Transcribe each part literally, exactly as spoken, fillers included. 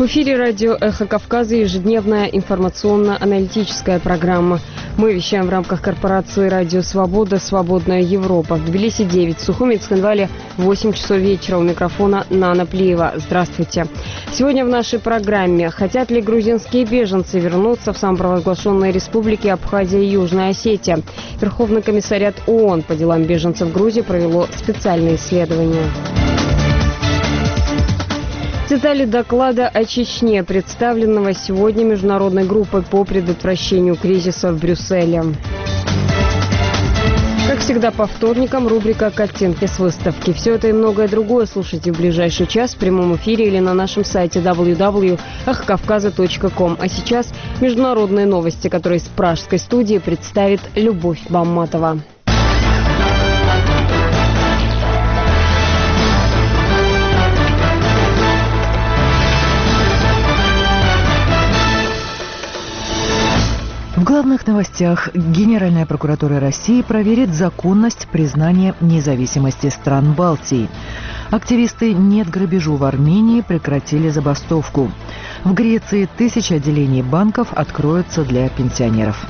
В эфире радио «Эхо Кавказа» ежедневная информационно-аналитическая программа. Мы вещаем в рамках корпорации «Радио Свобода. Свободная Европа». В Тбилиси девять, в Сухуми и Цхинвале восемь часов вечера. У микрофона Нана Плиева. Здравствуйте. Сегодня в нашей программе: хотят ли грузинские беженцы вернуться в самопровозглашенные республики Абхазия и Южная Осетия? Верховный комиссариат ООН по делам беженцев в Грузии провело специальное исследование. Детали доклада о Чечне, представленного сегодня международной группой по предотвращению кризиса в Брюсселе. Как всегда, по вторникам рубрика «Картинки с выставки». Все это и многое другое слушайте в ближайший час в прямом эфире или на нашем сайте дабл ю дабл ю точка эхо кавказа точка ком. А сейчас международные новости, которые из пражской студии представит Любовь Бамматова. В главных новостях: Генеральная прокуратура России проверит законность признания независимости стран Балтии. Активисты «Нет грабежу» в Армении прекратили забастовку. В Греции тысячи отделений банков откроются для пенсионеров.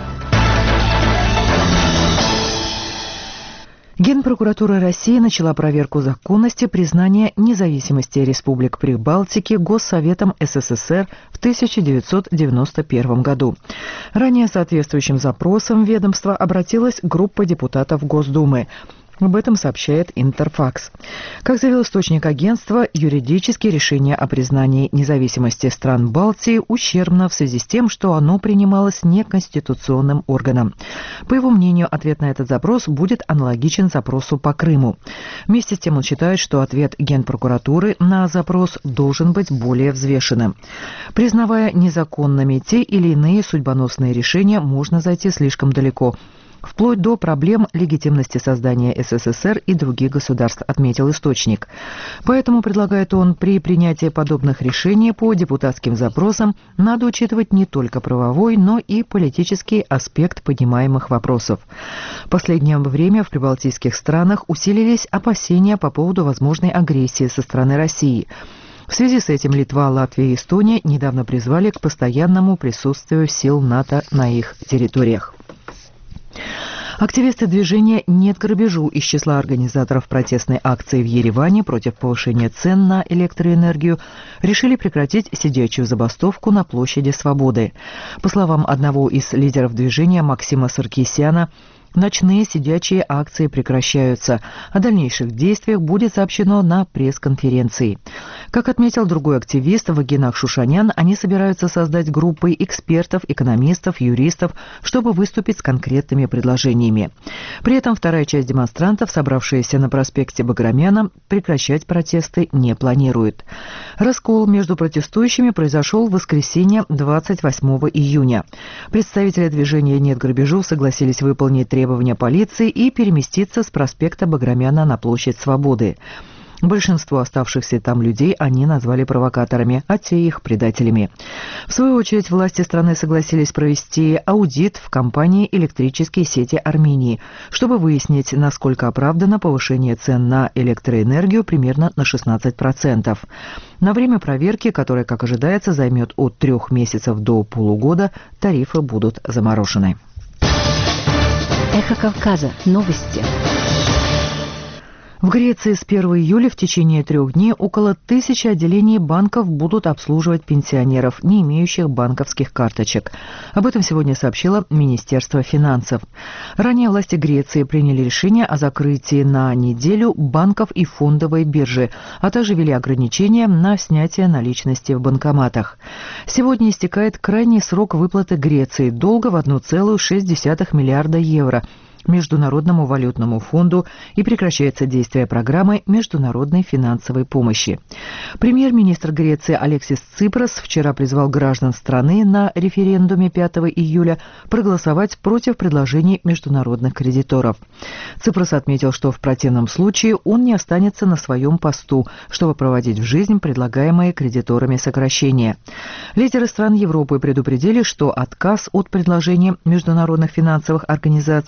Генпрокуратура России начала проверку законности признания независимости республик Прибалтики Госсоветом СССР в тысяча девятьсот девяносто первом году. Ранее соответствующим запросом ведомства обратилась группа депутатов Госдумы. Об этом сообщает Интерфакс. Как заявил источник агентства, юридически решение о признании независимости стран Балтии ущербно в связи с тем, что оно принималось неконституционным органом. По его мнению, ответ на этот запрос будет аналогичен запросу по Крыму. Вместе с тем он считает, что ответ Генпрокуратуры на запрос должен быть более взвешенным. Признавая незаконными те или иные судьбоносные решения, можно зайти слишком далеко, вплоть до проблем легитимности создания СССР и других государств, отметил источник. Поэтому, предлагает он, при принятии подобных решений по депутатским запросам надо учитывать не только правовой, но и политический аспект поднимаемых вопросов. В последнее время в прибалтийских странах усилились опасения по поводу возможной агрессии со стороны России. В связи с этим Литва, Латвия и Эстония недавно призвали к постоянному присутствию сил НАТО на их территориях. Активисты движения «Нет грабежу» из числа организаторов протестной акции в Ереване против повышения цен на электроэнергию решили прекратить сидячую забастовку на площади Свободы. По словам одного из лидеров движения Максима Саркисяна, ночные сидячие акции прекращаются. О дальнейших действиях будет сообщено на пресс-конференции. Как отметил другой активист Вагинах Шушанян, они собираются создать группы экспертов, экономистов, юристов, чтобы выступить с конкретными предложениями. При этом вторая часть демонстрантов, собравшаяся на проспекте Баграмяна, прекращать протесты не планирует. Раскол между протестующими произошел в воскресенье двадцать восьмого июня. Представители движения «Нет грабежу» согласились выполнить требования требования полиции и переместиться с проспекта Баграмяна на площадь Свободы. Большинство оставшихся там людей они назвали провокаторами, а те их предателями. В свою очередь, власти страны согласились провести аудит в компании «Электрические сети Армении», чтобы выяснить, насколько оправдано повышение цен на электроэнергию примерно на шестнадцать процентов. На время проверки, которая, как ожидается, займет от трех месяцев до полугода, тарифы будут заморожены. Эхо Кавказа. Новости. В Греции с первого июля в течение трех дней около тысячи отделений банков будут обслуживать пенсионеров, не имеющих банковских карточек. Об этом сегодня сообщило Министерство финансов. Ранее власти Греции приняли решение о закрытии на неделю банков и фондовой биржи, а также ввели ограничения на снятие наличности в банкоматах. Сегодня истекает крайний срок выплаты Греции долга в одна целая шесть десятых миллиарда евро Международному валютному фонду и прекращается действие программы международной финансовой помощи. Премьер-министр Греции Алексис Ципрос вчера призвал граждан страны на референдуме пятого июля проголосовать против предложений международных кредиторов. Ципрос отметил, что в противном случае он не останется на своем посту, чтобы проводить в жизнь предлагаемые кредиторами сокращения. Лидеры стран Европы предупредили, что отказ от предложений международных финансовых организаций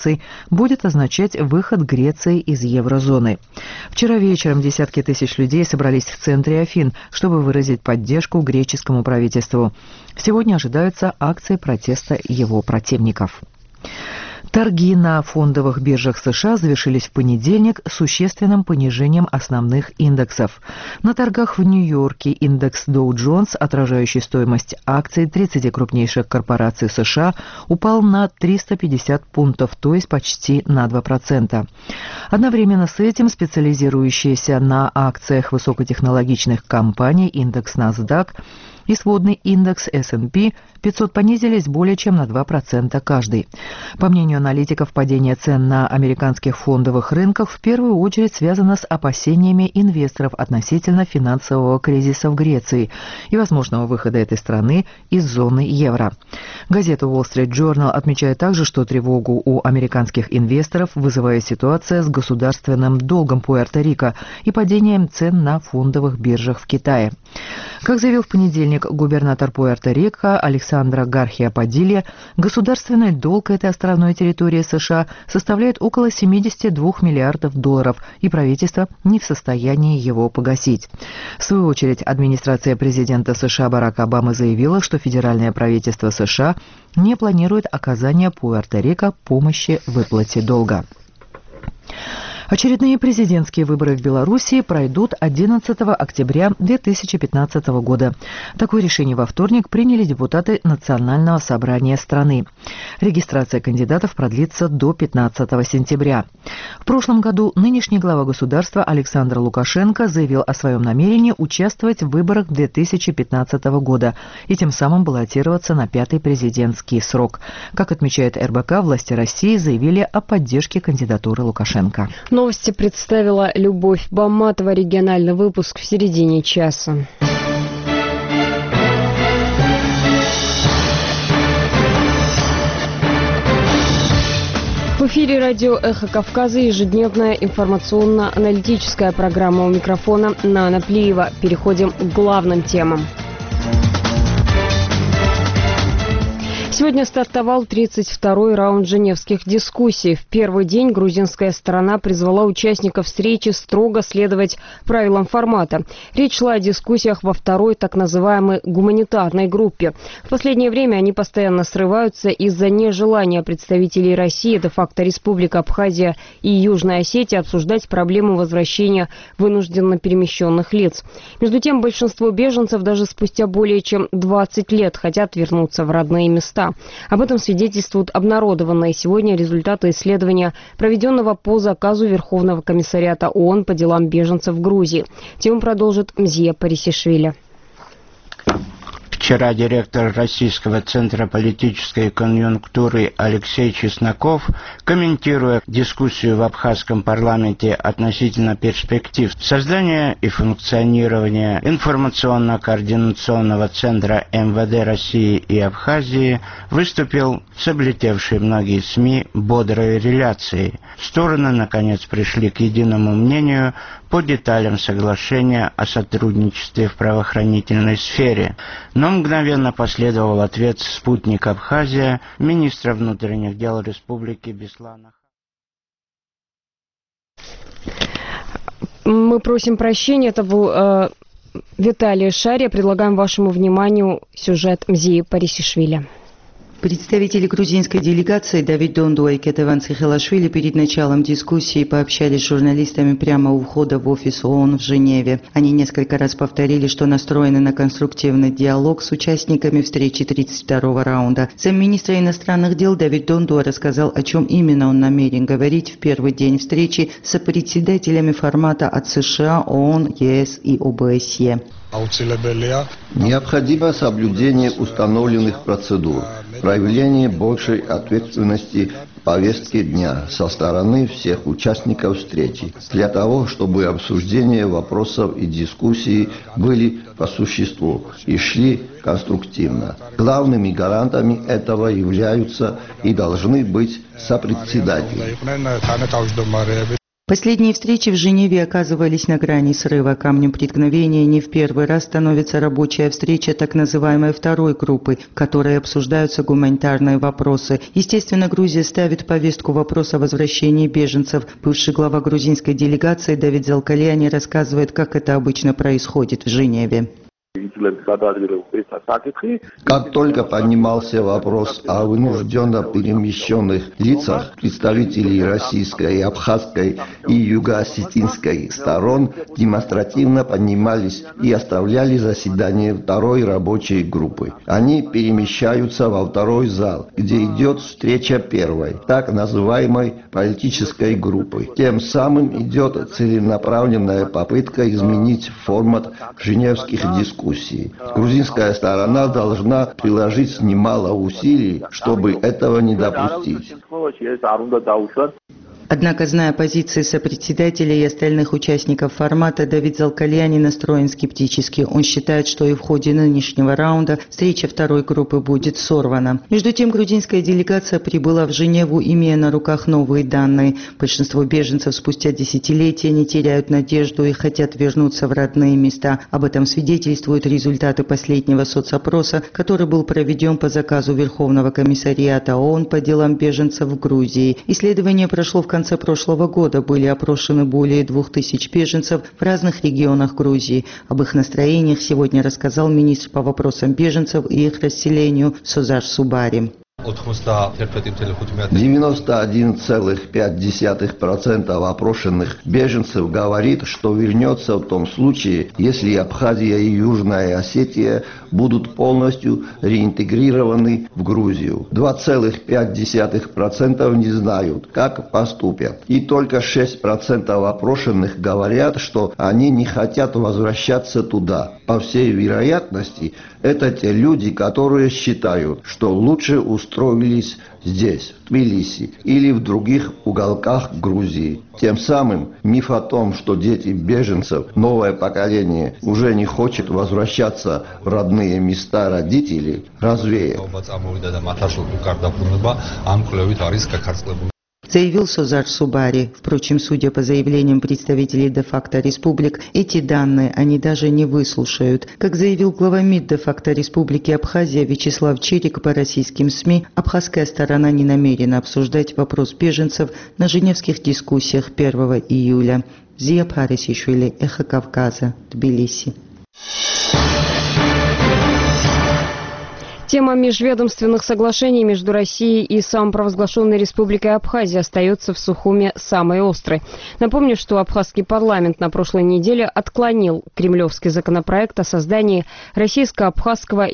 будет означать выход Греции из еврозоны. Вчера вечером десятки тысяч людей собрались в центре Афин, чтобы выразить поддержку греческому правительству. Сегодня ожидаются акции протеста его противников. Торги на фондовых биржах США завершились в понедельник существенным понижением основных индексов. На торгах в Нью-Йорке индекс Dow Jones, отражающий стоимость акций тридцати крупнейших корпораций США, упал на триста пятьдесят пунктов, то есть почти на два процента. Одновременно с этим специализирующийся на акциях высокотехнологичных компаний индекс NASDAQ и сводный индекс эс энд пи пятьсот понизились более чем на два процента каждый. По мнению аналитиков, падение цен на американских фондовых рынках в первую очередь связано с опасениями инвесторов относительно финансового кризиса в Греции и возможного выхода этой страны из зоны евро. Газета Wall Street Journal отмечает также, что тревогу у американских инвесторов вызывает ситуация с государственным долгом Пуэрто-Рико и падением цен на фондовых биржах в Китае. Как заявил в понедельник губернатор Пуэрто-Рико Александра Гархиа-Падилья, государственный долг этой островной территории США составляет около семидесяти двух миллиардов долларов, и правительство не в состоянии его погасить. В свою очередь, администрация президента США Барака Обамы заявила, что федеральное правительство США не планирует оказание Пуэрто-Рико помощи в выплате долга. Очередные президентские выборы в Белоруссии пройдут одиннадцатого октября две тысячи пятнадцатого года. Такое решение во вторник приняли депутаты Национального собрания страны. Регистрация кандидатов продлится до пятнадцатого сентября. В прошлом году нынешний глава государства Александр Лукашенко заявил о своем намерении участвовать в выборах две тысячи пятнадцатого года и тем самым баллотироваться на пятый президентский срок. Как отмечает эр бэ ка, власти России заявили о поддержке кандидатуры Лукашенко. Новости представила Любовь Баматова. Региональный выпуск в середине часа. В эфире радио «Эхо Кавказа» ежедневная информационно-аналитическая программа. У микрофона Нана Плиева. Переходим к главным темам. Сегодня стартовал тридцать второй раунд женевских дискуссий. В первый день грузинская сторона призвала участников встречи строго следовать правилам формата. Речь шла о дискуссиях во второй так называемой гуманитарной группе. В последнее время они постоянно срываются из-за нежелания представителей России, де-факто Республика Абхазия и Южная Осетия обсуждать проблему возвращения вынужденно перемещенных лиц. Между тем, большинство беженцев даже спустя более чем двадцать лет хотят вернуться в родные места. Об этом свидетельствуют обнародованные сегодня результаты исследования, проведенного по заказу Верховного комиссариата ООН по делам беженцев в Грузии. Тему продолжит Мзия Парисишвили. Вчера директор Российского центра политической конъюнктуры Алексей Чесноков, комментируя дискуссию в абхазском парламенте относительно перспектив создания и функционирования информационно-координационного центра эм вэ дэ России и Абхазии, выступил с облетевшей многие СМИ бодрой реляцией. Стороны, наконец, пришли к единому мнению по деталям соглашения о сотрудничестве в правоохранительной сфере. Но мгновенно последовал ответ «Спутник Абхазия» министра внутренних дел Республики Беслана. Мы просим прощения, это был э, Виталий Шария. Предлагаем вашему вниманию сюжет Мзии Парисишвили. Представители грузинской делегации Давид Дондо и Кетеван Цихелашвили перед началом дискуссии пообщались с журналистами прямо у входа в офис ООН в Женеве. Они несколько раз повторили, что настроены на конструктивный диалог с участниками встречи тридцать второго раунда. Замминистра иностранных дел Давид Дондо рассказал, о чем именно он намерен говорить в первый день встречи с сопредседателями формата от США, ООН, е эс и о бэ эс е. Необходимо соблюдение установленных процедур, проявление большей ответственности в повестке дня со стороны всех участников встречи, для того, чтобы обсуждение вопросов и дискуссии были по существу и шли конструктивно. Главными гарантами этого являются и должны быть сопредседатели. Последние встречи в Женеве оказывались на грани срыва. Камнем преткновения не в первый раз становится рабочая встреча так называемой второй группы, в которой обсуждаются гуманитарные вопросы. Естественно, Грузия ставит в повестку вопрос о возвращении беженцев. Бывший глава грузинской делегации Давид Залкальяни рассказывает, как это обычно происходит в Женеве. Как только поднимался вопрос о вынужденно перемещенных лицах, представителей российской, абхазской и юго-осетинской сторон демонстративно поднимались и оставляли заседание второй рабочей группы. Они перемещаются во второй зал, где идет встреча первой, так называемой политической группы. Тем самым идет целенаправленная попытка изменить формат женевских дискуссий. Грузинская сторона должна приложить немало усилий, чтобы этого не допустить. Однако, зная позиции сопредседателя и остальных участников формата, Давид Залкальяни настроен скептически. Он считает, что и в ходе нынешнего раунда встреча второй группы будет сорвана. Между тем, грузинская делегация прибыла в Женеву, имея на руках новые данные. Большинство беженцев спустя десятилетия не теряют надежду и хотят вернуться в родные места. Об этом свидетельствуют результаты последнего соцопроса, который был проведен по заказу Верховного комиссариата ООН по делам беженцев в Грузии. Исследование прошло в В конце прошлого года. Были опрошены более двух тысяч беженцев в разных регионах Грузии. Об их настроениях сегодня рассказал министр по вопросам беженцев и их расселению Созар Субари. девяносто один целых пять десятых процента опрошенных беженцев говорит, что вернется в том случае, если Абхазия и Южная Осетия будут полностью реинтегрированы в Грузию. два целых пять десятых процента не знают, как поступят. И только шесть процентов опрошенных говорят, что они не хотят возвращаться туда. По всей вероятности, это те люди, которые считают, что лучше устроились здесь, в Тбилиси или в других уголках Грузии. Тем самым миф о том, что дети беженцев, новое поколение, уже не хочет возвращаться в родные места родителей, развеял. Заявил Созар Субари. Впрочем, судя по заявлениям представителей де-факто республик, эти данные они даже не выслушают. Как заявил глава МИД де-факто республики Абхазия Вячеслав Чирик по российским СМИ, абхазская сторона не намерена обсуждать вопрос беженцев на женевских дискуссиях первого июля. Зия Парисишвили, Эхо Кавказа, Тбилиси. Тема межведомственных соглашений между Россией и самопровозглашенной Республикой Абхазия остается в Сухуме самой острой. Напомню, что абхазский парламент на прошлой неделе отклонил кремлевский законопроект о создании Российско-Абхазского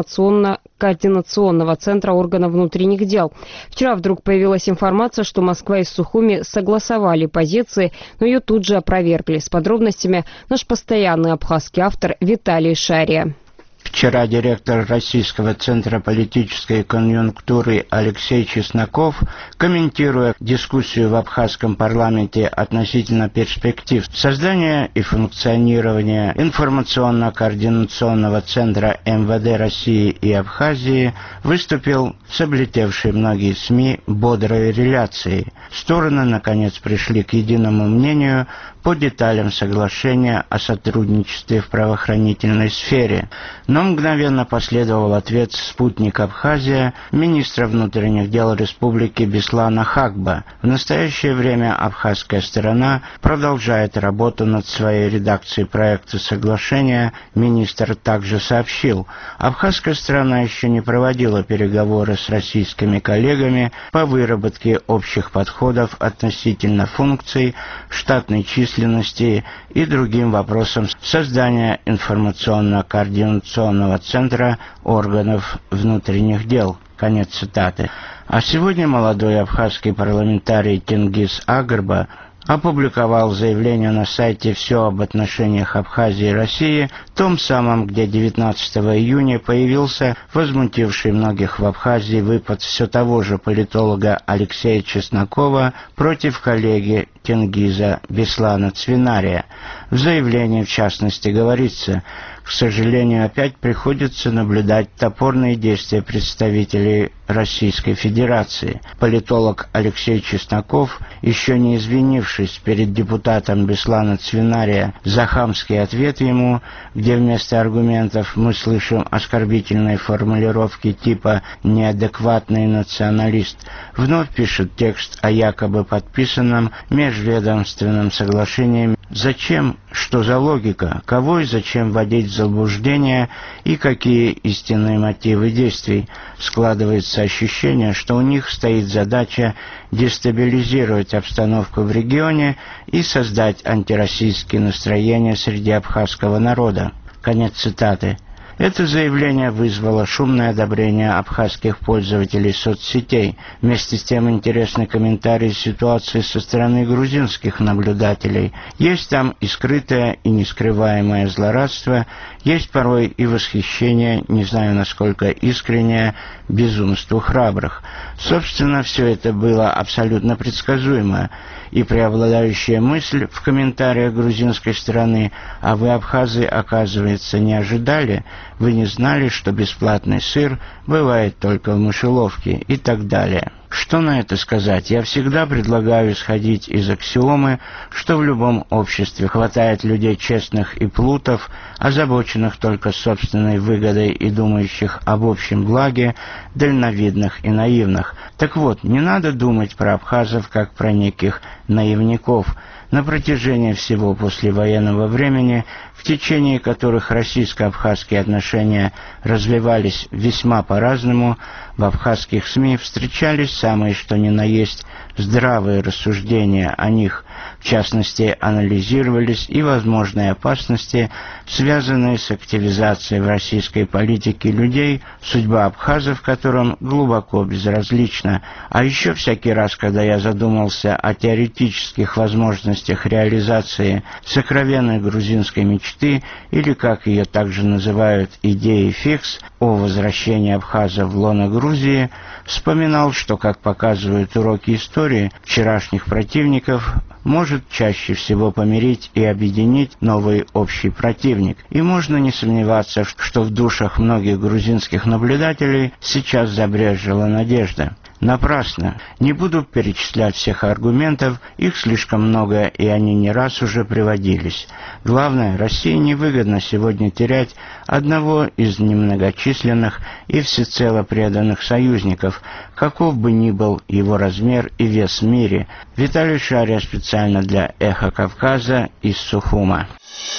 информационно-координационного центра органов внутренних дел. Вчера вдруг появилась информация, что Москва и Сухуми согласовали позиции, но ее тут же опровергли. С подробностями наш постоянный абхазский автор Виталий Шария. Вчера директор Российского центра политической конъюнктуры Алексей Чесноков, комментируя дискуссию в абхазском парламенте относительно перспектив создания и функционирования информационно-координационного центра эм вэ дэ России и Абхазии, выступил с облетевшей многие СМИ бодрой реляцией. Стороны, наконец, пришли к единому мнению по деталям соглашения о сотрудничестве в правоохранительной сфере. Но мгновенно последовал ответ спутник Абхазия, министра внутренних дел республики Беслана Хакба. В настоящее время абхазская сторона продолжает работу над своей редакцией проекта соглашения. Министр также сообщил, абхазская сторона еще не проводила переговоры с российскими коллегами по выработке общих подходов относительно функций, штатной численности и другим вопросам создания информационно-координационного центра органов внутренних дел. Конец цитаты. А сегодня молодой абхазский парламентарий Тенгиз Агарба опубликовал заявление на сайте «Все об отношениях Абхазии и России», том самом, где девятнадцатого июня появился возмутивший многих в Абхазии выпад все того же политолога Алексея Чеснокова против коллеги Тенгиза Беслана Цвинария. В заявлении, в частности, говорится: к сожалению, опять приходится наблюдать топорные действия представителей Российской Федерации. Политолог Алексей Чесноков, еще не извинившись перед депутатом Беслана Цвинария за хамский ответ ему, где вместо аргументов мы слышим оскорбительные формулировки типа «неадекватный националист», вновь пишет текст о якобы подписанном межведомственном соглашении. Зачем? Что за логика? Кого и зачем вводить в заблуждение и какие истинные мотивы действий? Складывается ощущение, что у них стоит задача дестабилизировать обстановку в регионе и создать антироссийские настроения среди абхазского народа. Конец цитаты. Это заявление вызвало шумное одобрение абхазских пользователей соцсетей. Вместе с тем интересны комментарии ситуации со стороны грузинских наблюдателей. Есть там и скрытое, и нескрываемое злорадство, есть порой и восхищение, не знаю насколько искреннее, безумству храбрых. Собственно, все это было абсолютно предсказуемо. И преобладающая мысль в комментариях грузинской стороны: «А вы, абхазы, оказывается, не ожидали? Вы не знали, что бесплатный сыр бывает только в мышеловке?» и так далее. Что на это сказать? Я всегда предлагаю исходить из аксиомы, что в любом обществе хватает людей честных и плутов, озабоченных только собственной выгодой и думающих об общем благе, дальновидных и наивных. Так вот, не надо думать про абхазов как про неких наивников. На протяжении всего послевоенного времени, в течение которых российско-абхазские отношения развивались весьма по-разному, в абхазских СМИ встречались самые что ни на есть здравые рассуждения о них. В частности, анализировались и возможные опасности, связанные с активизацией в российской политике людей, судьба абхазов которым глубоко безразлична. А еще всякий раз, когда я задумался о теоретических возможностях реализации сокровенной грузинской мечты, или, как ее также называют, идеи фикс, о возвращении абхазов в лоно Грузии, вспоминал, что, как показывают уроки истории, вчерашних противников может чаще всего помирить и объединить новый общий противник. И можно не сомневаться, что в душах многих грузинских наблюдателей сейчас забрезжила надежда. Напрасно. Не буду перечислять всех аргументов, их слишком много, и они не раз уже приводились. Главное, России невыгодно сегодня терять одного из немногочисленных и всецело преданных союзников, каков бы ни был его размер и вес в мире. Виталий Шария специально для «Эхо Кавказа» из Сухума.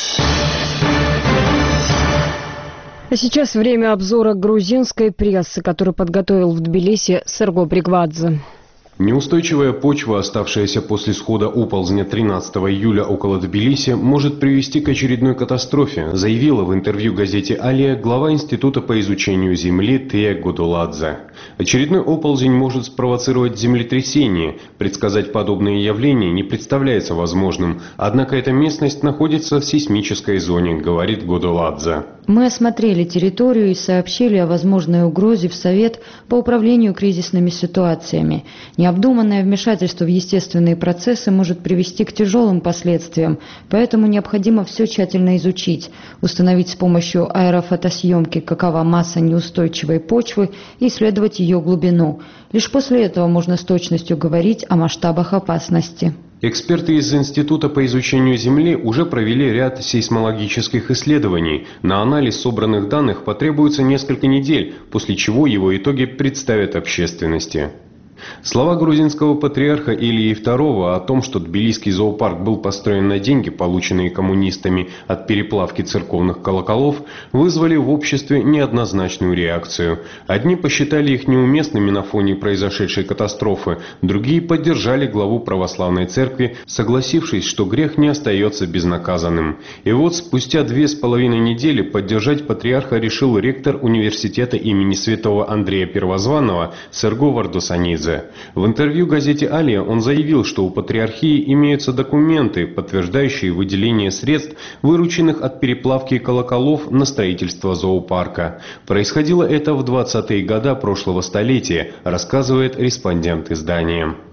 А сейчас время обзора грузинской прессы, который подготовил в Тбилиси Серго Бригвадзе. Неустойчивая почва, оставшаяся после схода оползня тринадцатого июля около Тбилиси, может привести к очередной катастрофе, заявила в интервью газете «Алия» глава Института по изучению Земли Тея Годоладзе. Очередной оползень может спровоцировать землетрясение. Предсказать подобные явления не представляется возможным, однако эта местность находится в сейсмической зоне, говорит Годоладзе. Мы осмотрели территорию и сообщили о возможной угрозе в Совет по управлению кризисными ситуациями. Необдуманное вмешательство в естественные процессы может привести к тяжелым последствиям, поэтому необходимо все тщательно изучить, установить с помощью аэрофотосъемки, какова масса неустойчивой почвы, и исследовать ее глубину. Лишь после этого можно с точностью говорить о масштабах опасности. Эксперты из Института по изучению Земли уже провели ряд сейсмологических исследований. На анализ собранных данных потребуется несколько недель, после чего его итоги представят общественности. Слова грузинского патриарха Илии второго о том, что Тбилисский зоопарк был построен на деньги, полученные коммунистами от переплавки церковных колоколов, вызвали в обществе неоднозначную реакцию. Одни посчитали их неуместными на фоне произошедшей катастрофы, другие поддержали главу православной церкви, согласившись, что грех не остается безнаказанным. И вот спустя две с половиной недели поддержать патриарха решил ректор университета имени святого Андрея Первозванного Серго Вардосанидзе. В интервью газете «Алия» он заявил, что у патриархии имеются документы, подтверждающие выделение средств, вырученных от переплавки колоколов на строительство зоопарка. Происходило это в двадцатые годы прошлого столетия, рассказывает респондент издания.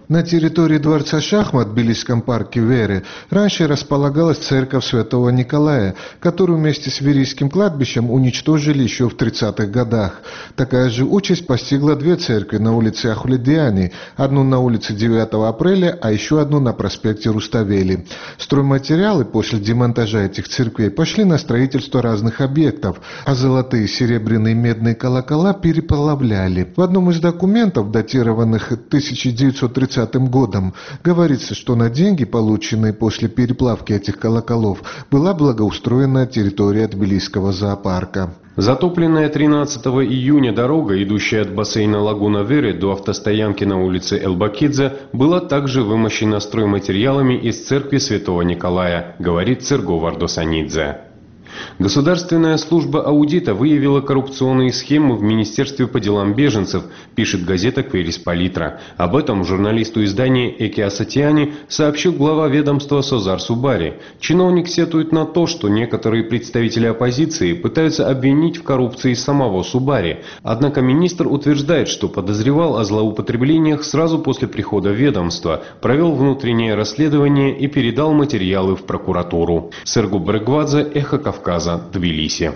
На территории дворца Шахмат в Тбилисском парке Вере раньше располагалась церковь Святого Николая, которую вместе с Верийским кладбищем уничтожили еще в тридцатых годах. Такая же участь постигла две церкви на улице Ахуледиани, одну на улице девятого апреля, а еще одну на проспекте Руставели. Стройматериалы после демонтажа этих церквей пошли на строительство разных объектов, а золотые, серебряные и медные колокола переплавляли. В одном из документов, датированных тысяча девятьсот тридцатым годом, говорится, что на деньги, полученные после переплавки этих колоколов, была благоустроена территория Тбилисского зоопарка. Затопленная тринадцатого июня дорога, идущая от бассейна Лагуна Вере до автостоянки на улице Элбакидзе, была также вымощена стройматериалами из церкви Святого Николая, говорит Церго Вардосанидзе. Государственная служба аудита выявила коррупционные схемы в Министерстве по делам беженцев, пишет газета «Кверис-Политра». Об этом журналисту издания Эки Асатиани сообщил глава ведомства Созар Субари. Чиновник сетует на то, что некоторые представители оппозиции пытаются обвинить в коррупции самого Субари. Однако министр утверждает, что подозревал о злоупотреблениях сразу после прихода в ведомство, провел внутреннее расследование и передал материалы в прокуратуру. Сергу Брегвадзе, Эхо Кавказа, Тбилиси.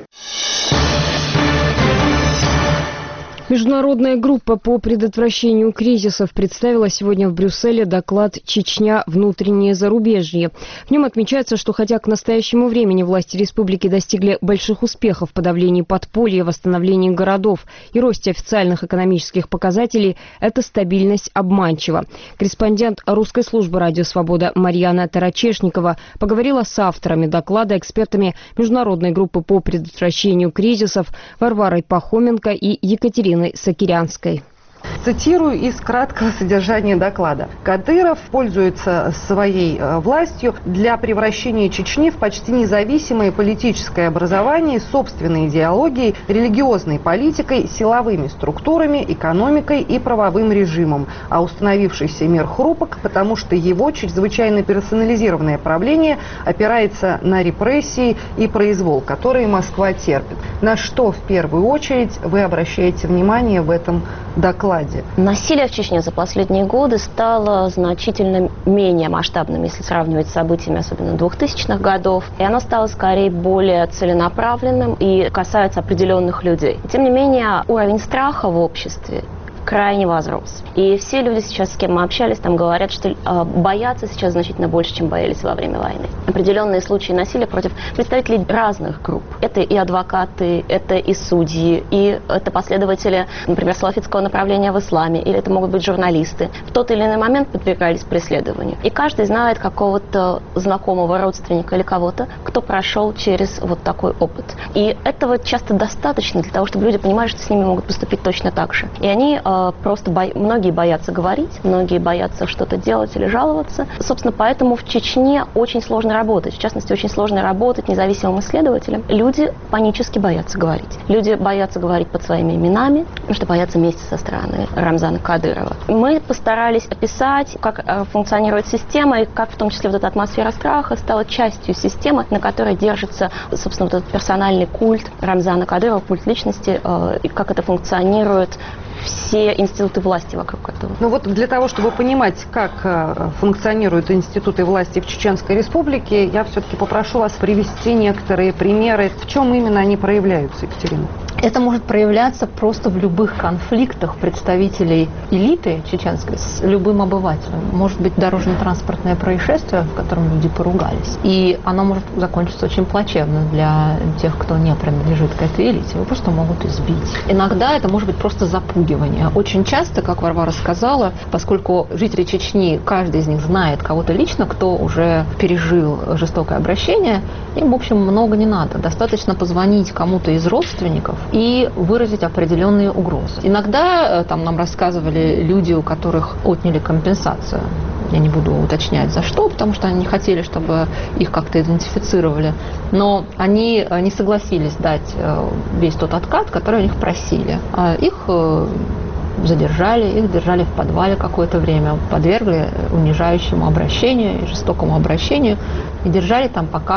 Международная группа по предотвращению кризисов представила сегодня в Брюсселе доклад «Чечня. Внутреннее зарубежье». В нем отмечается, что хотя к настоящему времени власти республики достигли больших успехов в подавлении подполья, восстановлении городов и росте официальных экономических показателей, эта стабильность обманчива. Корреспондент русской службы «Радио Свобода» Марьяна Тарачешникова поговорила с авторами доклада, экспертами Международной группы по предотвращению кризисов Варварой Пахоменко и Екатериной Сакирянской. Цитирую из краткого содержания доклада. Кадыров пользуется своей э, властью для превращения Чечни в почти независимое политическое образование, собственной идеологией, религиозной политикой, силовыми структурами, экономикой и правовым режимом. А установившийся мир хрупок, потому что его чрезвычайно персонализированное правление опирается на репрессии и произвол, которые Москва терпит. На что в первую очередь вы обращаете внимание в этом докладе? Насилие в Чечне за последние годы стало значительно менее масштабным, если сравнивать с событиями, особенно двухтысячных годов. И оно стало скорее более целенаправленным и касается определенных людей. Тем не менее, уровень страха в обществе крайне возрос. И все люди сейчас, с кем мы общались, там говорят, что э, боятся сейчас значительно больше, чем боялись во время войны. Определенные случаи насилия против представителей разных групп. Это и адвокаты, это и судьи, и это последователи, например, салафитского направления в исламе, или это могут быть журналисты. В тот или иной момент подвергались преследованию. И каждый знает какого-то знакомого родственника или кого-то, кто прошел через вот такой опыт. И этого часто достаточно для того, чтобы люди понимали, что с ними могут поступить точно так же. И они э, просто бо... многие боятся говорить, многие боятся что-то делать или жаловаться. Собственно, поэтому в Чечне очень сложно работать. В частности, очень сложно работать независимым исследователям. Люди панически боятся говорить. Люди боятся говорить под своими именами, потому что боятся мести со стороны Рамзана Кадырова. Мы постарались описать, как функционирует система, и как в том числе вот эта атмосфера страха стала частью системы, на которой держится, собственно, вот этот персональный культ Рамзана Кадырова, культ личности, и как это функционирует все институты власти вокруг этого. Ну вот для того, чтобы понимать, как функционируют институты власти в Чеченской Республике, я все-таки попрошу вас привести некоторые примеры. В чем именно они проявляются, Екатерина? Это может проявляться просто в любых конфликтах представителей элиты чеченской с любым обывателем. Может быть дорожно-транспортное происшествие, в котором люди поругались. И оно может закончиться очень плачевно для тех, кто не принадлежит к этой элите. Его просто могут избить. Иногда это может быть просто запугивание. Очень часто, как Варвара сказала, поскольку жители Чечни, каждый из них знает кого-то лично, кто уже пережил жестокое обращение, им, в общем, много не надо. Достаточно позвонить кому-то из родственников и выразить определенные угрозы. Иногда там нам рассказывали люди, у которых отняли компенсацию. Я не буду уточнять за что, потому что они не хотели, чтобы их как-то идентифицировали. Но они не согласились дать весь тот откат, который у них просили. Их задержали, их держали в подвале какое-то время, подвергли унижающему обращению, жестокому обращению и держали там, пока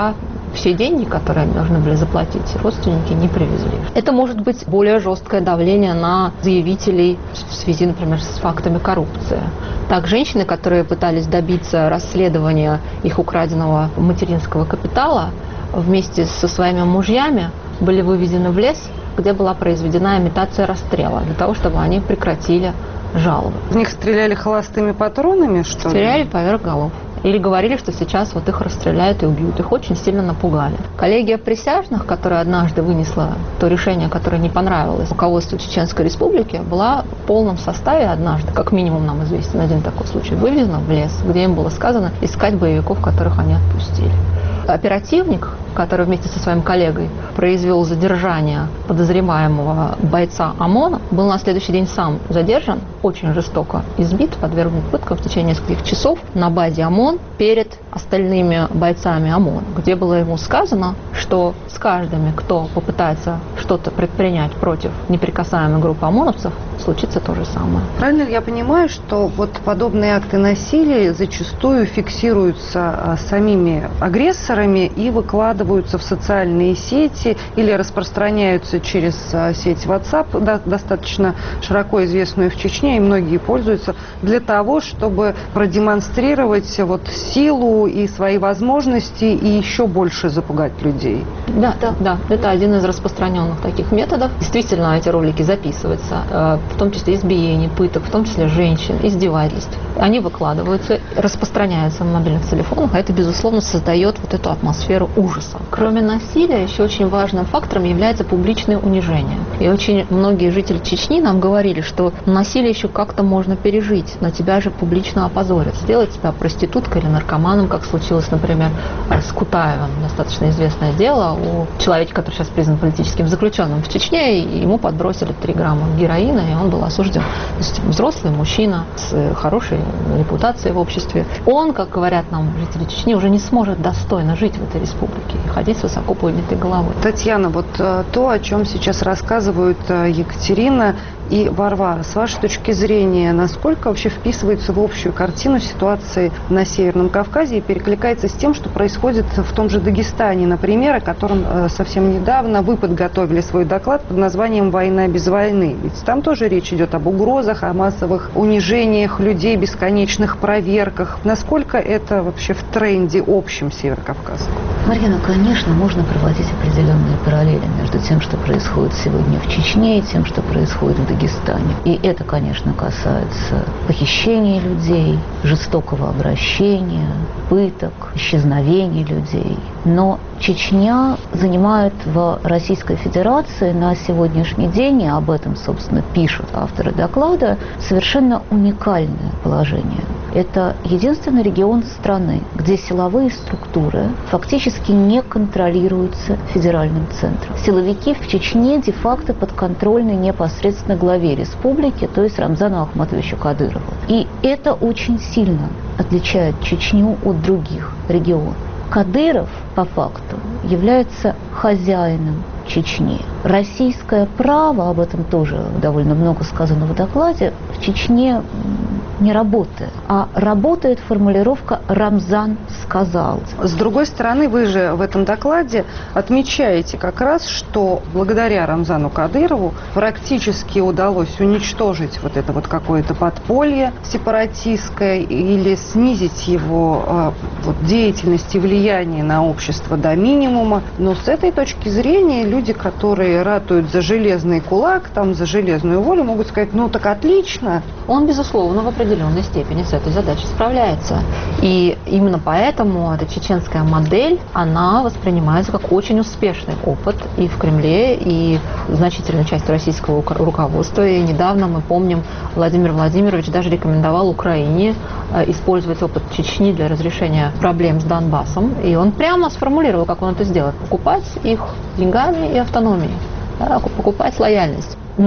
все деньги, которые они должны были заплатить, родственники не привезли. Это может быть более жесткое давление на заявителей в связи, например, с фактами коррупции. Так, женщины, которые пытались добиться расследования их украденного материнского капитала, вместе со своими мужьями были выведены в лес, где была произведена имитация расстрела, для того, чтобы они прекратили жалобы. В них стреляли холостыми патронами, что ли? Стреляли поверх голов. Или говорили, что сейчас вот их расстреляют и убьют. Их очень сильно напугали. Коллегия присяжных, которая однажды вынесла то решение, которое не понравилось руководству Чеченской Республики, была в полном составе однажды, как минимум нам известен один такой случай, вывезена в лес, где им было сказано искать боевиков, которых они отпустили. Оперативник, который вместе со своим коллегой произвел задержание подозреваемого бойца ОМОНа, был на следующий день сам задержан, очень жестоко избит, подвергнут пыткам в течение нескольких часов на базе ОМОН перед остальными бойцами ОМОН, где было ему сказано, что с каждым, кто попытается что-то предпринять против неприкасаемой группы ОМОНовцев, случится то же самое. Правильно ли я понимаю, что вот подобные акты насилия зачастую фиксируются самими агрессорами и выкладываются в социальные сети или распространяются через сеть WhatsApp, да, достаточно широко известную в Чечне, и многие пользуются, для того, чтобы продемонстрировать вот силу и свои возможности и еще больше запугать людей? Да, да, да. Это один из распространенных таких методов. Действительно, эти ролики записываются, в том числе избиений, пыток, в том числе женщин, издевательств. Они выкладываются, распространяются на мобильных телефонах, а это, безусловно, создает вот эту атмосферу ужаса. Кроме насилия, еще очень важным фактором является публичное унижение. И очень многие жители Чечни нам говорили, что насилие еще как-то можно пережить, но тебя же публично опозорят. Сделать тебя проституткой или наркоманом, как случилось, например, с Кутаевым. Достаточно известное дело у человека, который сейчас признан политическим заключенным в Чечне, и ему подбросили три грамма героина, и он был осужден. То есть взрослый мужчина с хорошей репутацией в обществе. Он, как говорят нам жители Чечни, уже не сможет достойно жить в этой республике и ходить с высоко поднятой головой. Татьяна, вот то, о чем сейчас рассказывают Екатерина и Варвара, с вашей точки зрения, насколько вообще вписывается в общую картину ситуации на Северном Кавказе и перекликается с тем, что происходит в том же Дагестане, например, о котором совсем недавно вы подготовили свой доклад под названием «Война без войны». Ведь там тоже речь идет об угрозах, о массовых унижениях людей, бесконечных проверках. Насколько это вообще в тренде общем Северокавказском? Марьяна, конечно, можно проводить определенные параллели между тем, что происходит сегодня в Чечне, и тем, что происходит в Дагестане. И это, конечно, касается похищения людей, жестокого обращения, пыток, исчезновений людей. Но Чечня занимает в Российской Федерации на сегодняшний день, и об этом, собственно, пишут авторы доклада, совершенно уникальное положение. Это единственный регион страны, где силовые структуры фактически не контролируются федеральным центром. Силовики в Чечне де-факто подконтрольны непосредственно главе республики, то есть Рамзану Ахматовичу Кадырову. И это очень сильно отличает Чечню от других регионов. Кадыров, по факту, является хозяином Чечни. Российское право, об этом тоже довольно много сказано в докладе, в Чечне не работает, а работает формулировка «Рамзан сказал». С другой стороны, вы же в этом докладе отмечаете как раз, что благодаря Рамзану Кадырову практически удалось уничтожить вот это вот какое-то подполье сепаратистское или снизить его э, вот, деятельность и влияние на общество до минимума. Но с этой точки зрения люди, которые ратуют за железный кулак, там, за железную волю, могут сказать: ну так отлично. Он, безусловно, в определенной степени с этой задачей справляется. И именно поэтому эта чеченская модель, она воспринимается как очень успешный опыт и в Кремле, и значительной частью российского руководства. И недавно, мы помним, Владимир Владимирович даже рекомендовал Украине использовать опыт Чечни для разрешения проблем с Донбассом. И он прямо сформулировал, как он это сделает: покупать их деньгами и автономией, да, покупать лояльность. Но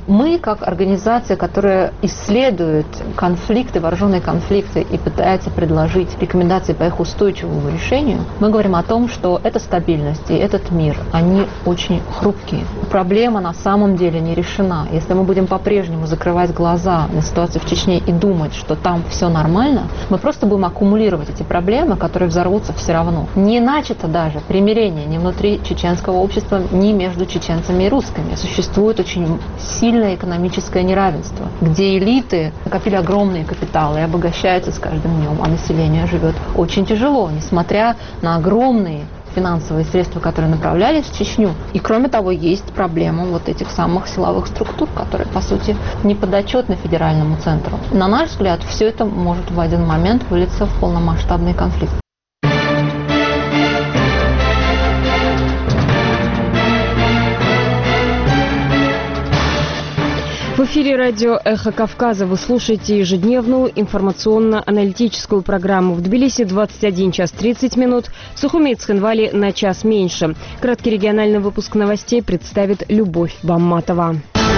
Мы, как организация, которая исследует конфликты, вооруженные конфликты и пытается предложить рекомендации по их устойчивому решению, мы говорим о том, что эта стабильность и этот мир, они очень хрупкие. Проблема на самом деле не решена. Если мы будем по-прежнему закрывать глаза на ситуацию в Чечне и думать, что там все нормально, мы просто будем аккумулировать эти проблемы, которые взорвутся все равно. Не начато даже примирение ни внутри чеченского общества, ни между чеченцами и русскими. Существует очень сильное экономическое неравенство, где элиты накопили огромные капиталы и обогащаются с каждым днем, а население живет очень тяжело, несмотря на огромные финансовые средства, которые направлялись в Чечню. И кроме того, есть проблема вот этих самых силовых структур, которые, по сути, не подотчетны федеральному центру. На наш взгляд, все это может в один момент вылиться в полномасштабный конфликт. В эфире радио «Эхо Кавказа» вы слушаете ежедневную информационно-аналитическую программу. В Тбилиси двадцать один час тридцать минут, в Сухуми и Цхинвали на час меньше. Краткий региональный выпуск новостей представит Любовь Бамматова.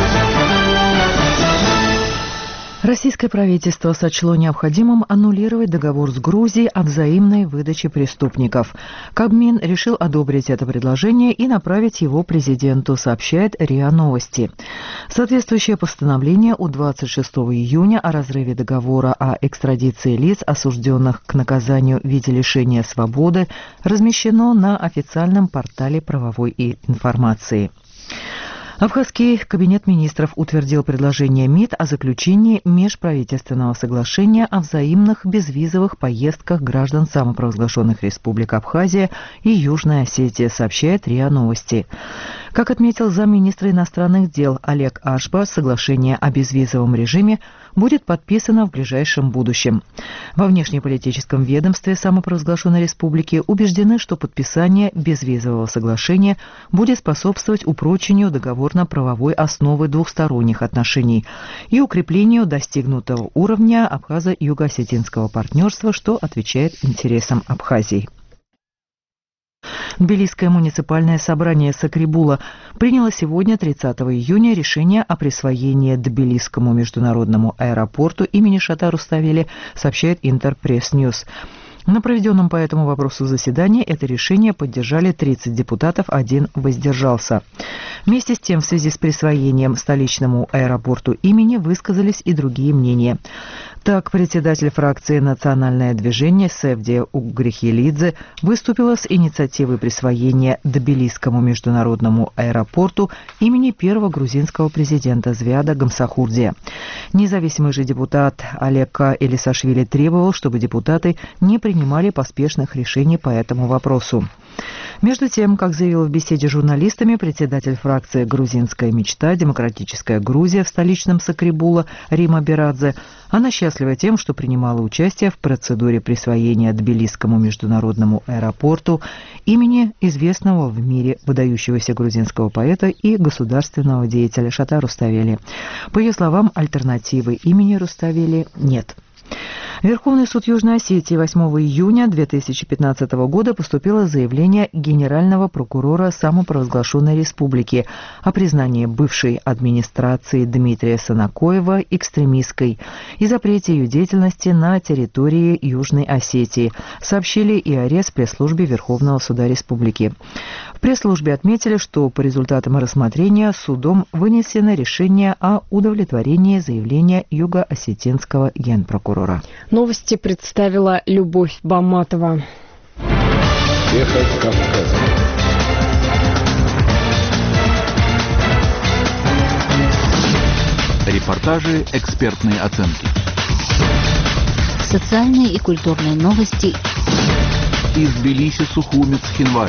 Российское правительство сочло необходимым аннулировать договор с Грузией о взаимной выдаче преступников. Кабмин решил одобрить это предложение и направить его президенту, сообщает РИА Новости. Соответствующее постановление от двадцать шестого июня о разрыве договора о экстрадиции лиц, осужденных к наказанию в виде лишения свободы, размещено на официальном портале правовой информации. Абхазский кабинет министров утвердил предложение МИД о заключении межправительственного соглашения о взаимных безвизовых поездках граждан самопровозглашенных республик Абхазия и Южная Осетия, сообщает РИА Новости. Как отметил замминистра иностранных дел Олег Ашба, соглашение о безвизовом режиме будет подписано в ближайшем будущем. Во внешнеполитическом ведомстве самопровозглашенной республики убеждены, что подписание безвизового соглашения будет способствовать упрочению договорно-правовой основы двухсторонних отношений и укреплению достигнутого уровня абхазо-юго-осетинского партнерства, что отвечает интересам Абхазии. Тбилисское муниципальное собрание Сакрибула приняло сегодня, тридцатого июня, решение о присвоении Тбилисскому международному аэропорту имени Шата Руставели, сообщает Интерпресс-Ньюс. На проведенном по этому вопросу заседании это решение поддержали тридцать депутатов, один воздержался. Вместе с тем, в связи с присвоением столичному аэропорту имени высказались и другие мнения. Так, председатель фракции «Национальное движение» Севдия Угрихилидзе выступила с инициативой присвоения Тбилисскому международному аэропорту имени первого грузинского президента Звиада Гамсахурдия. Независимый же депутат Олег Элисашвили требовал, чтобы депутаты не принимали поспешных решений по этому вопросу. Между тем, как заявил в беседе с журналистами председатель фракции «Грузинская мечта. Демократическая Грузия» в столичном Сакрибула Рима Берадзе, она счастлива тем, что принимала участие в процедуре присвоения Тбилисскому международному аэропорту имени известного в мире выдающегося грузинского поэта и государственного деятеля Шата Руставели. По ее словам, альтернативы имени Руставели нет. Верховный суд Южной Осетии восьмого июня две тысячи пятнадцатого года поступило заявление генерального прокурора самопровозглашенной республики о признании бывшей администрации Дмитрия Санакоева экстремистской и запрете ее деятельности на территории Южной Осетии, сообщили и о пресс-службе Верховного суда республики. В пресс-службе отметили, что по результатам рассмотрения судом вынесено решение о удовлетворении заявления юго-осетинского генпрокурора. Новости представила Любовь Бамматова. Эхо Кавказа. Репортажи, экспертные оценки. Социальные и культурные новости. Из Тбилиси, Сухуми, Цхинвали.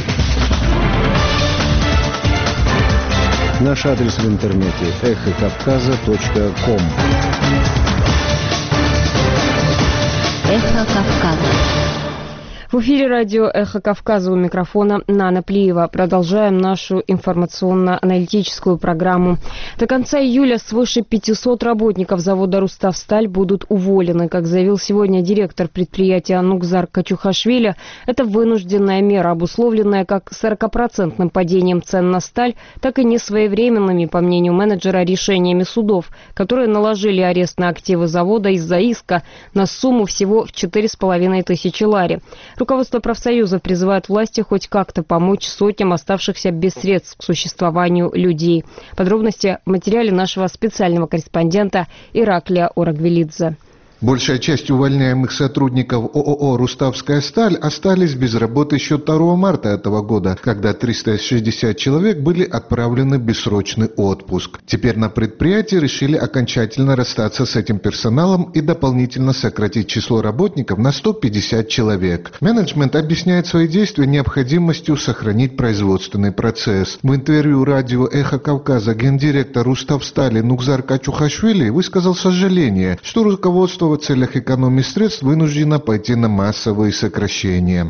Наш адрес в интернете эхо кавказа точка ком. Эхо Кавказа. В эфире радио «Эхо Кавказа», у микрофона Нана Плиева. Продолжаем нашу информационно-аналитическую программу. До конца июля свыше пятисот работников завода «Руставсталь» будут уволены. Как заявил сегодня директор предприятия Нугзар Качухашвили, это вынужденная мера, обусловленная как сорокопроцентным падением цен на сталь, так и несвоевременными, по мнению менеджера, решениями судов, которые наложили арест на активы завода из-за иска на сумму всего в четыре с половиной тысячи лари. Руководство профсоюза призывает власти хоть как-то помочь сотням оставшихся без средств к существованию людей. Подробности в материале нашего специального корреспондента Ираклия Орагвелидзе. Большая часть увольняемых сотрудников ООО «Руставская сталь» остались без работы еще второго марта этого года, когда триста шестьдесят человек были отправлены в бессрочный отпуск. Теперь на предприятии решили окончательно расстаться с этим персоналом и дополнительно сократить число работников на сто пятьдесят человек. Менеджмент объясняет свои действия необходимостью сохранить производственный процесс. В интервью радио «Эхо Кавказа» гендиректор «Руставстали» Нугзар Качухашвили высказал сожаление, что руководство в целях экономии средств вынуждено пойти на массовые сокращения.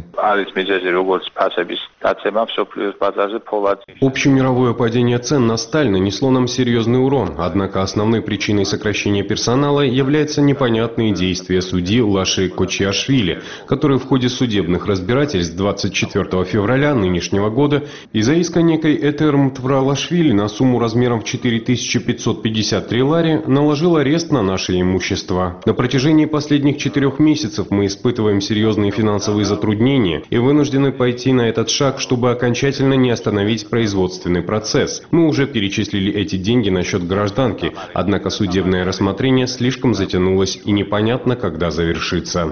Общемировое падение цен на сталь нанесло нам серьезный урон, однако основной причиной сокращения персонала является непонятные действия судьи Лаши Кочиашвили, который в ходе судебных разбирательств двадцать четвёртого февраля нынешнего года из-за иска некой Этер Мтвралашвили на сумму размером в четыре тысячи пятьсот пятьдесят три лари наложил арест на наше имущество. На протяжении последних четырех месяцев мы испытываем серьезные финансовые затруднения и вынуждены пойти на этот шаг, чтобы окончательно не остановить производственный процесс. Мы уже перечислили эти деньги на счет гражданки, однако судебное рассмотрение слишком затянулось и непонятно, когда завершится.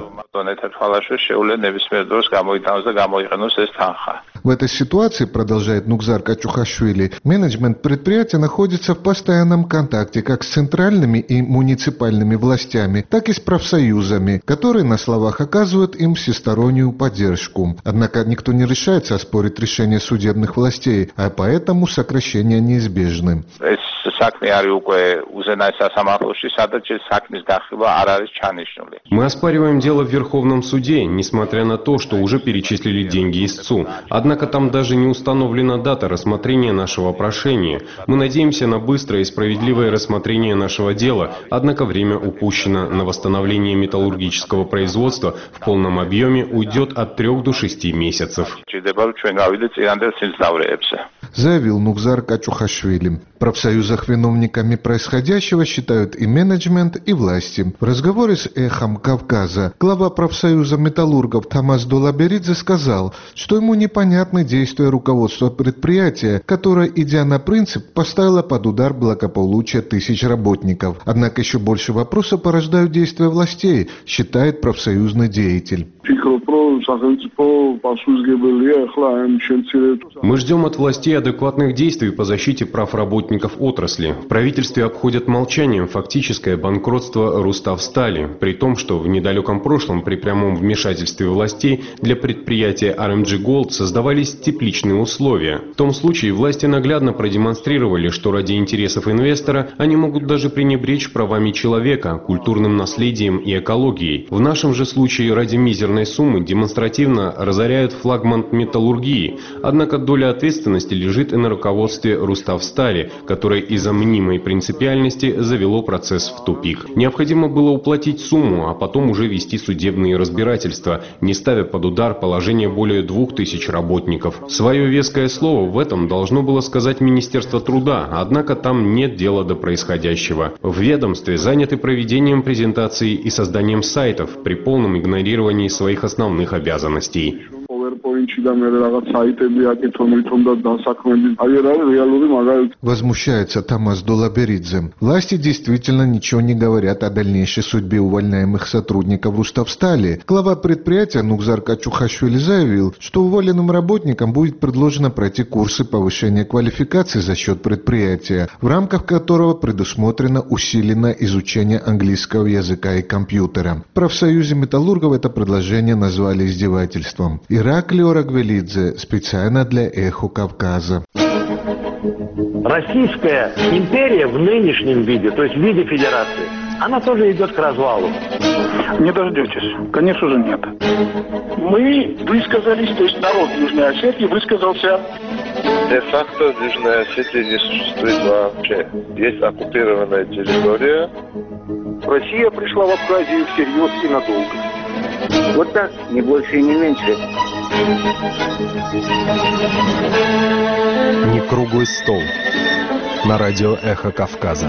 В этой ситуации, продолжает Нугзар Качухашвили, менеджмент предприятия находится в постоянном контакте как с центральными и муниципальными властями, так и с профсоюзами, которые на словах оказывают им всестороннюю поддержку. Однако никто не решается оспорить решение судебных властей, а поэтому сокращения неизбежны. Мы оспариваем дело в Верховном суде, несмотря на то, что уже перечислили деньги истцу. Однако там даже не установлена дата рассмотрения нашего прошения. Мы надеемся на быстрое и справедливое рассмотрение нашего дела, однако время упущено. На восстановление металлургического производства в полном объеме уйдет от трех до шести месяцев. Заявил Нугзар Качухашвили. В профсоюзах виновниками происходящего считают и менеджмент, и власти. В разговоре с «Эхом Кавказа» глава профсоюза металлургов Тамас Долаберидзе сказал, что ему непонятны действия руководства предприятия, которое, идя на принцип, поставило под удар благополучие тысяч работников. Однако еще больше вопросов порождают действия властей, считает профсоюзный деятель. Мы ждем от властей адекватных действий по защите прав работников отрасли. В правительстве обходят молчанием фактическое банкротство Руставстали, при том, что в недалеком прошлом при прямом вмешательстве властей для предприятия ар эм джи Gold создавались тепличные условия. В том случае власти наглядно продемонстрировали, что ради интересов инвестора они могут даже пренебречь правами человека, культурным наследием и экологией. В нашем же случае ради мизерной суммы демонстративно разоряют флагман металлургии, однако доля ответственности лежит и на руководстве Руставстали, которое из-за мнимой принципиальности завело процесс в тупик. Необходимо было уплатить сумму, а потом уже вести судебные разбирательства, не ставя под удар положение более двух тысяч работников. Свое веское слово в этом должно было сказать Министерство труда, однако там нет дела до происходящего. В ведомстве заняты проведением презентаций и созданием сайтов при полном игнорировании своих основных обязанностей. Возмущается Тамас Долаберидзе. Власти действительно ничего не говорят о дальнейшей судьбе увольняемых сотрудников Руставстали. Глава предприятия Нугзар Качухашвили заявил, что уволенным работникам будет предложено пройти курсы повышения квалификации за счет предприятия, в рамках которого предусмотрено усиленное изучение английского языка и компьютера. В профсоюзе металлургов это предложение назвали издевательством. Ираклий Орагвелидзе специально для «Эхо Кавказа». Российская империя в нынешнем виде, то есть в виде федерации, она тоже идет к развалу. Не дождетесь. Конечно же, нет. Мы высказались, то есть народ Южной Осетии высказался. Де-факто Южная Осетия не существует вообще. Есть оккупированная территория. Россия пришла в Абхазию всерьез и надолго. Вот так, не больше и не меньше. Не круглый стол. На радио «Эхо Кавказа».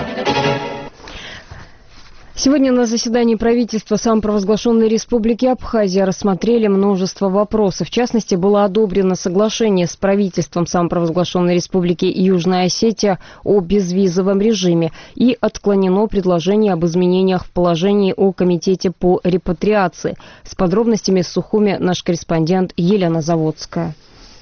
Сегодня на заседании правительства самопровозглашенной Республики Абхазия рассмотрели множество вопросов. В частности, было одобрено соглашение с правительством самопровозглашенной Республики Южная Осетия о безвизовом режиме и отклонено предложение об изменениях в положении о Комитете по репатриации. С подробностями из Сухуми наш корреспондент Елена Заводская.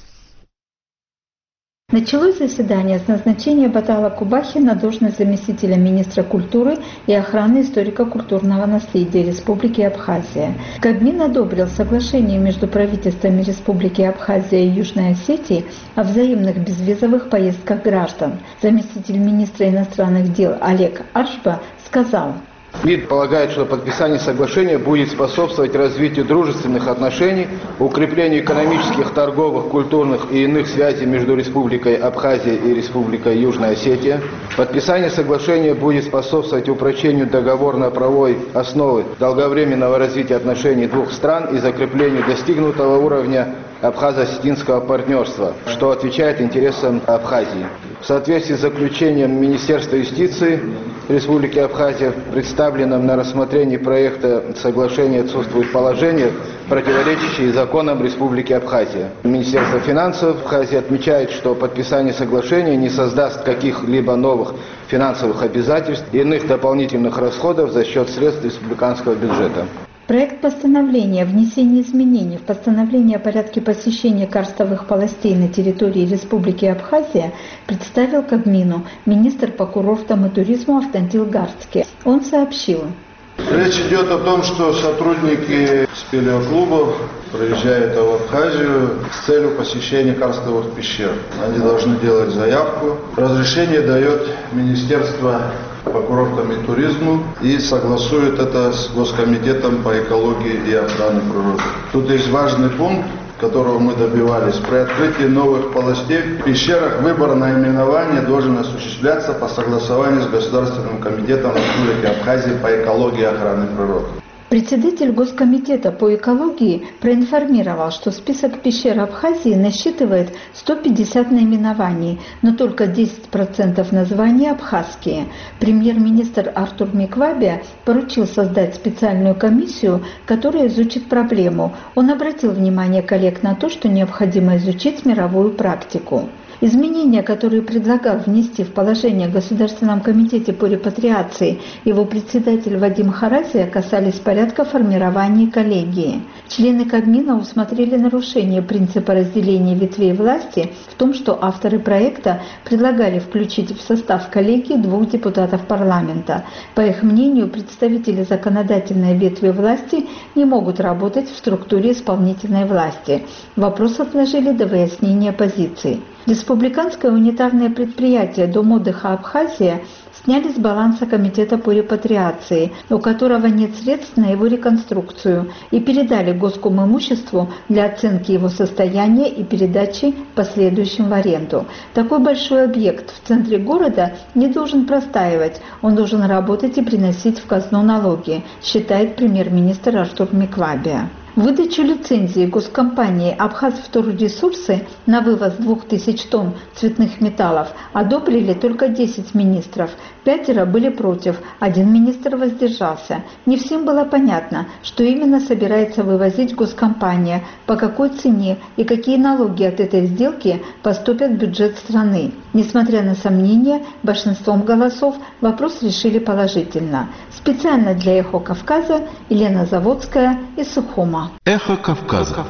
Началось заседание с назначения Батала Кубахи на должность заместителя министра культуры и охраны историко-культурного наследия Республики Абхазия. Кабмин одобрил соглашение между правительствами Республики Абхазия и Южной Осетии о взаимных безвизовых поездках граждан. Заместитель министра иностранных дел Олег Аршба сказал: МИД полагает, что подписание соглашения будет способствовать развитию дружественных отношений, укреплению экономических, торговых, культурных и иных связей между Республикой Абхазия и Республикой Южная Осетия. Подписание соглашения будет способствовать упрочению договорно-правовой основы долговременного развития отношений двух стран и закреплению достигнутого уровня абхазо-осетинского партнерства, что отвечает интересам Абхазии. В соответствии с заключением Министерства юстиции Республики Абхазия, представленном на рассмотрении проекта соглашения, отсутствуют положения, противоречащие законам Республики Абхазия. Министерство финансов Абхазии отмечает, что подписание соглашения не создаст каких-либо новых финансовых обязательств и иных дополнительных расходов за счет средств республиканского бюджета. Проект постановления о внесении изменений в постановление о порядке посещения карстовых полостей на территории Республики Абхазия представил Кабмину министр по курортам и туризму Автандил Гарцкий. Он сообщил: речь идет о том, что сотрудники спелеоклубов приезжают в Абхазию с целью посещения карстовых пещер. Они должны делать заявку. Разрешение дает Министерство по курортам и туризму и согласует это с Госкомитетом по экологии и охране природы. Тут есть важный пункт, которого мы добивались. При открытии новых полостей в пещерах выбор наименования должен осуществляться по согласованию с Государственным комитетом Республики Абхазия по экологии и охране природы. Председатель Госкомитета по экологии проинформировал, что список пещер Абхазии насчитывает сто пятьдесят наименований, но только десять процентов названий абхазские. Премьер-министр Артур Миквабия поручил создать специальную комиссию, которая изучит проблему. Он обратил внимание коллег на то, что необходимо изучить мировую практику. Изменения, которые предлагал внести в положение в Государственном комитете по репатриации его председатель Вадим Харазия, касались порядка формирования коллегии. Члены Кабмина усмотрели нарушение принципа разделения ветвей власти в том, что авторы проекта предлагали включить в состав коллегии двух депутатов парламента. По их мнению, представители законодательной ветви власти не могут работать в структуре исполнительной власти. Вопрос отложили до выяснения позиций. Республиканское унитарное предприятие «Дом отдыха Абхазия» сняли с баланса Комитета по репатриации, у которого нет средств на его реконструкцию, и передали Госкомимуществу для оценки его состояния и передачи последующим в аренду. Такой большой объект в центре города не должен простаивать, он должен работать и приносить в казну налоги, считает премьер-министр Артур Миквабия. Выдачу лицензии госкомпании «Абхазвторресурсы» на вывоз двух тысяч тонн цветных металлов одобрили только десять министров. Пятеро были против, один министр воздержался. Не всем было понятно, что именно собирается вывозить госкомпания, по какой цене и какие налоги от этой сделки поступят в бюджет страны. Несмотря на сомнения, большинством голосов вопрос решили положительно. Специально для «Эхо Кавказа» Елена Заводская из Сухума. Эхо Кавказа.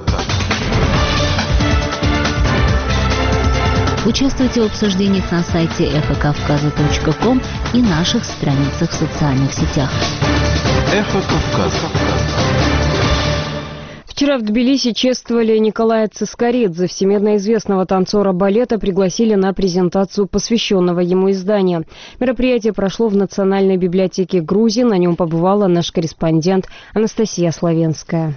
Участвуйте в обсуждениях на сайте эхо кавказа точка ком и наших страницах в социальных сетях. Эхо Кавказа. В Вчера в Тбилиси чествовали Николая Цискоридзе. Всемирно известного танцора балета пригласили на презентацию посвященного ему издания. Мероприятие прошло в Национальной библиотеке Грузии. На нем побывала наш корреспондент Анастасия Славенская.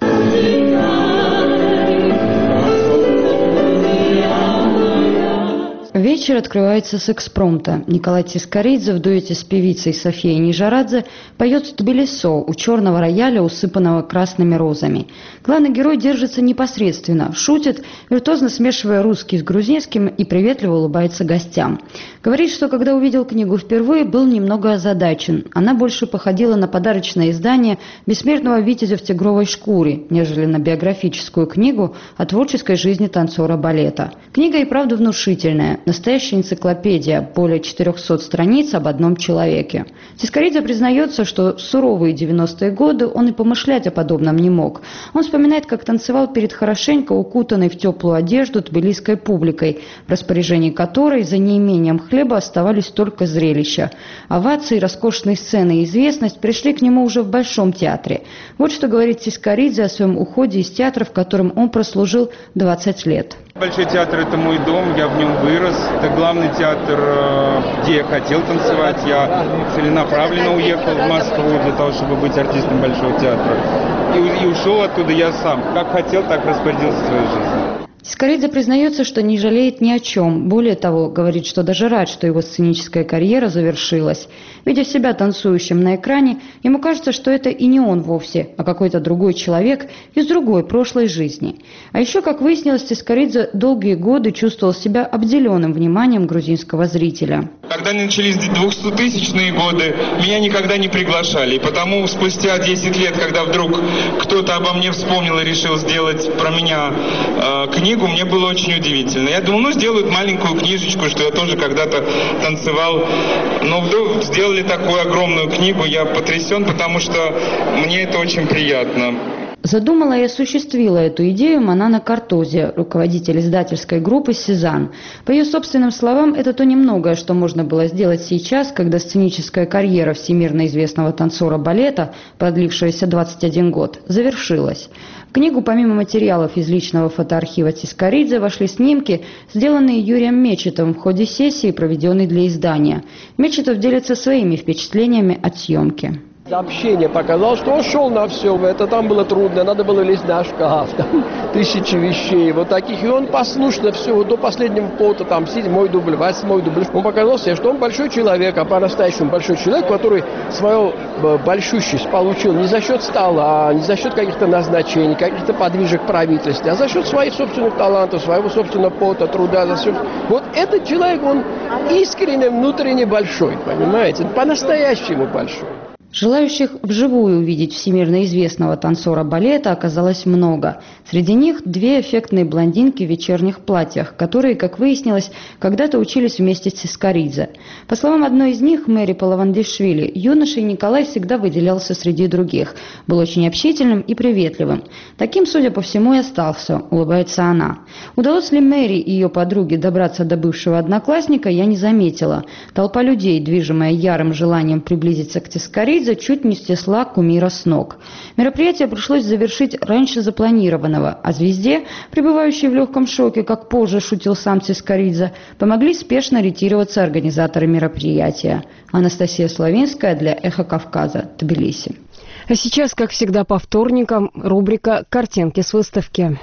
Вечер открывается с экспромта. Николай Цискоридзе в дуэте с певицей Софией Нижарадзе поет «Тбилисо» у черного рояля, усыпанного красными розами. Главный герой держится непосредственно, шутит, виртуозно смешивая русский с грузинским и приветливо улыбается гостям. Говорит, что когда увидел книгу впервые, был немного озадачен. Она больше походила на подарочное издание бессмертного витязя в тигровой шкуре, нежели на биографическую книгу о творческой жизни танцора балета. Книга и правда внушительная. Настоящая энциклопедия, более четырехсот страниц об одном человеке. Цискоридзе признается, что в суровые девяностые годы он и помышлять о подобном не мог. Он вспоминает, как танцевал перед хорошенько укутанной в теплую одежду тбилисской публикой, в распоряжении которой за неимением хлеба оставались только зрелища. Овации, роскошные сцены и известность пришли к нему уже в Большом театре. Вот что говорит Цискоридзе о своем уходе из театра, в котором он прослужил двадцать лет. Большой театр – это мой дом, я в нем вырос. Это главный театр, где я хотел танцевать. Я целенаправленно уехал в Москву для того, чтобы быть артистом Большого театра. И, и ушел оттуда я сам. Как хотел, так распорядился своей жизнью. Цискоридзе признается, что не жалеет ни о чем. Более того, говорит, что даже рад, что его сценическая карьера завершилась. Видя себя танцующим на экране, ему кажется, что это и не он вовсе, а какой-то другой человек из другой прошлой жизни. А еще, как выяснилось, Цискоридзе долгие годы чувствовал себя обделенным вниманием грузинского зрителя. Когда начались двухсоттысячные годы, меня никогда не приглашали. И потому спустя десять лет, когда вдруг кто-то обо мне вспомнил и решил сделать про меня э, книгу, мне было очень удивительно. Я думал, ну сделают маленькую книжечку, что я тоже когда-то танцевал. Но вдруг сделали такую огромную книгу. Я потрясен, потому что мне это очень приятно. Задумала и осуществила эту идею Манана Картозе, руководитель издательской группы «Сезанн». По ее собственным словам, это то немногое, что можно было сделать сейчас, когда сценическая карьера всемирно известного танцора балета, продлившаяся двадцать один год, завершилась. В книгу помимо материалов из личного фотоархива Цискоридзе вошли снимки, сделанные Юрием Мечетовым в ходе сессии, проведенной для издания. Мечетов делится своими впечатлениями от съемки. Общение показало, что он шел на все, это там было трудно, надо было лезть на шкаф, там тысячи вещей, вот таких, и он послушно все, вот до последнего фото, там седьмой дубль, восьмой дубль, он показал себе, что он большой человек, а по-настоящему большой человек, который свою большущесть получил не за счет стола, не за счет каких-то назначений, каких-то подвижек правительства, а за счет своих собственных талантов, своего собственного пота, труда, за счет... Вот этот человек, он искренне, внутренне большой, понимаете, по-настоящему большой. Желающих вживую увидеть всемирно известного танцора балета оказалось много. Среди них две эффектные блондинки в вечерних платьях, которые, как выяснилось, когда-то учились вместе с Цискоридзе. По словам одной из них, Мэри Палавандишвили, юношей Николай всегда выделялся среди других, был очень общительным и приветливым. Таким, судя по всему, и остался, улыбается она. Удалось ли Мэри и ее подруге добраться до бывшего одноклассника, я не заметила. Толпа людей, движимая ярым желанием приблизиться к Цискоридзе, чуть не снесла кумира с ног. Мероприятие пришлось завершить раньше запланированного, а звезде, пребывающей в легком шоке, как позже шутил сам Цискоридзе, помогли спешно ретироваться организаторы мероприятия. Анастасия Славенская для «Эхо Кавказа», Тбилиси. А сейчас, как всегда по вторникам, рубрика «Картинки с выставки».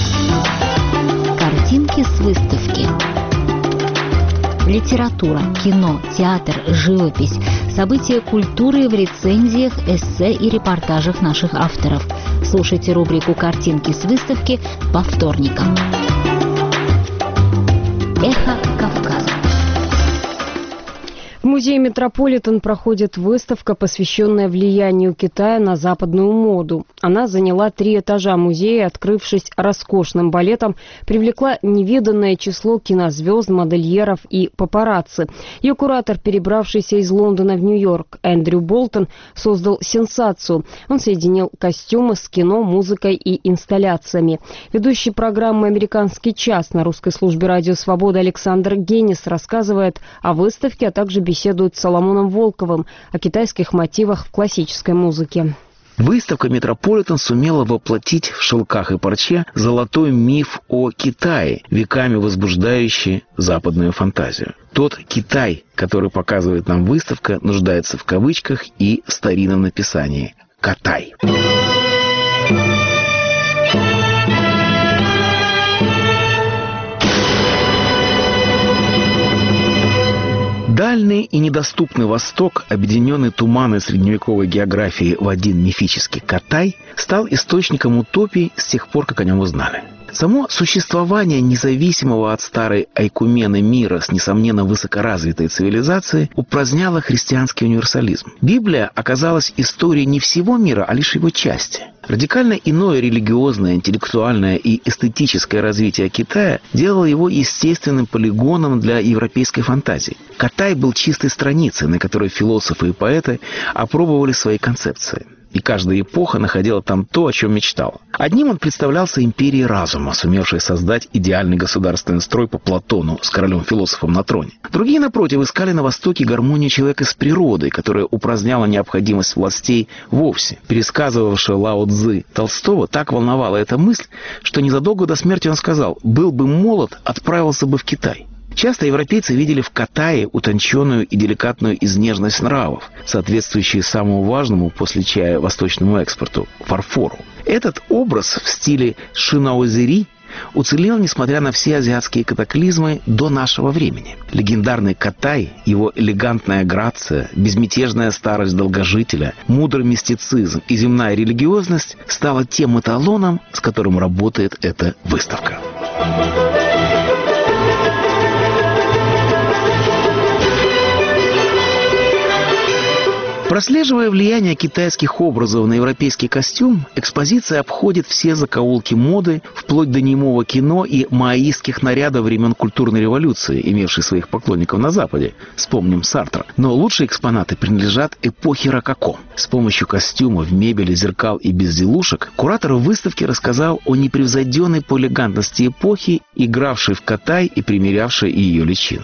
Картинки с выставки. Литература, кино, театр, живопись, события культуры в рецензиях, эссе и репортажах наших авторов. Слушайте рубрику «Картинки с выставки» по вторникам. Эхо Кавказа. В музее «Метрополитен» проходит выставка, посвященная влиянию Китая на западную моду. Она заняла три этажа музея, открывшись роскошным балетом, привлекла невиданное число кинозвезд, модельеров и папарацци. Ее куратор, перебравшийся из Лондона в Нью-Йорк, Эндрю Болтон, создал сенсацию. Он соединил костюмы с кино, музыкой и инсталляциями. Ведущий программы «Американский час» на русской службе «Радио Свобода» Александр Генис рассказывает о выставке, а также беседует с Соломоном Волковым о китайских мотивах в классической музыке. Выставка «Метрополитен» сумела воплотить в шелках и парче золотой миф о Китае, веками возбуждающий западную фантазию. Тот Китай, который показывает нам выставка, нуждается в кавычках и в старинном написании «Катай». Дальний и недоступный Восток, объединенный туманной средневековой географией в один мифический Катай, стал источником утопий с тех пор, как о нем узнали. Само существование независимого от старой айкумены мира с, несомненно, высокоразвитой цивилизацией упраздняло христианский универсализм. Библия оказалась историей не всего мира, а лишь его части. Радикально иное религиозное, интеллектуальное и эстетическое развитие Китая делало его естественным полигоном для европейской фантазии. Катай был чистой страницей, на которой философы и поэты опробовали свои концепции. И каждая эпоха находила там то, о чем мечтала. Одним он представлялся империей разума, сумевшей создать идеальный государственный строй по Платону с королем-философом на троне. Другие, напротив, искали на Востоке гармонию человека с природой, которая упраздняла необходимость властей вовсе. Пересказывавшая Лао Цзы Толстого так волновала эта мысль, что незадолго до смерти он сказал: «Был бы молод, отправился бы в Китай». Часто европейцы видели в Катае утонченную и деликатную изнежность нравов, соответствующие самому важному после чая восточному экспорту – фарфору. Этот образ в стиле шинаозери уцелел, несмотря на все азиатские катаклизмы, до нашего времени. Легендарный Катай, его элегантная грация, безмятежная старость долгожителя, мудрый мистицизм и земная религиозность стала тем эталоном, с которым работает эта выставка. Прослеживая влияние китайских образов на европейский костюм, экспозиция обходит все закоулки моды, вплоть до немого кино и маоистских нарядов времен культурной революции, имевшей своих поклонников на Западе. Вспомним Сартра. Но лучшие экспонаты принадлежат эпохе рококо. С помощью костюмов, мебели, зеркал и безделушек куратор выставки рассказал о непревзойденной по элегантности эпохи, игравшей в Катай и примерявшей ее личину.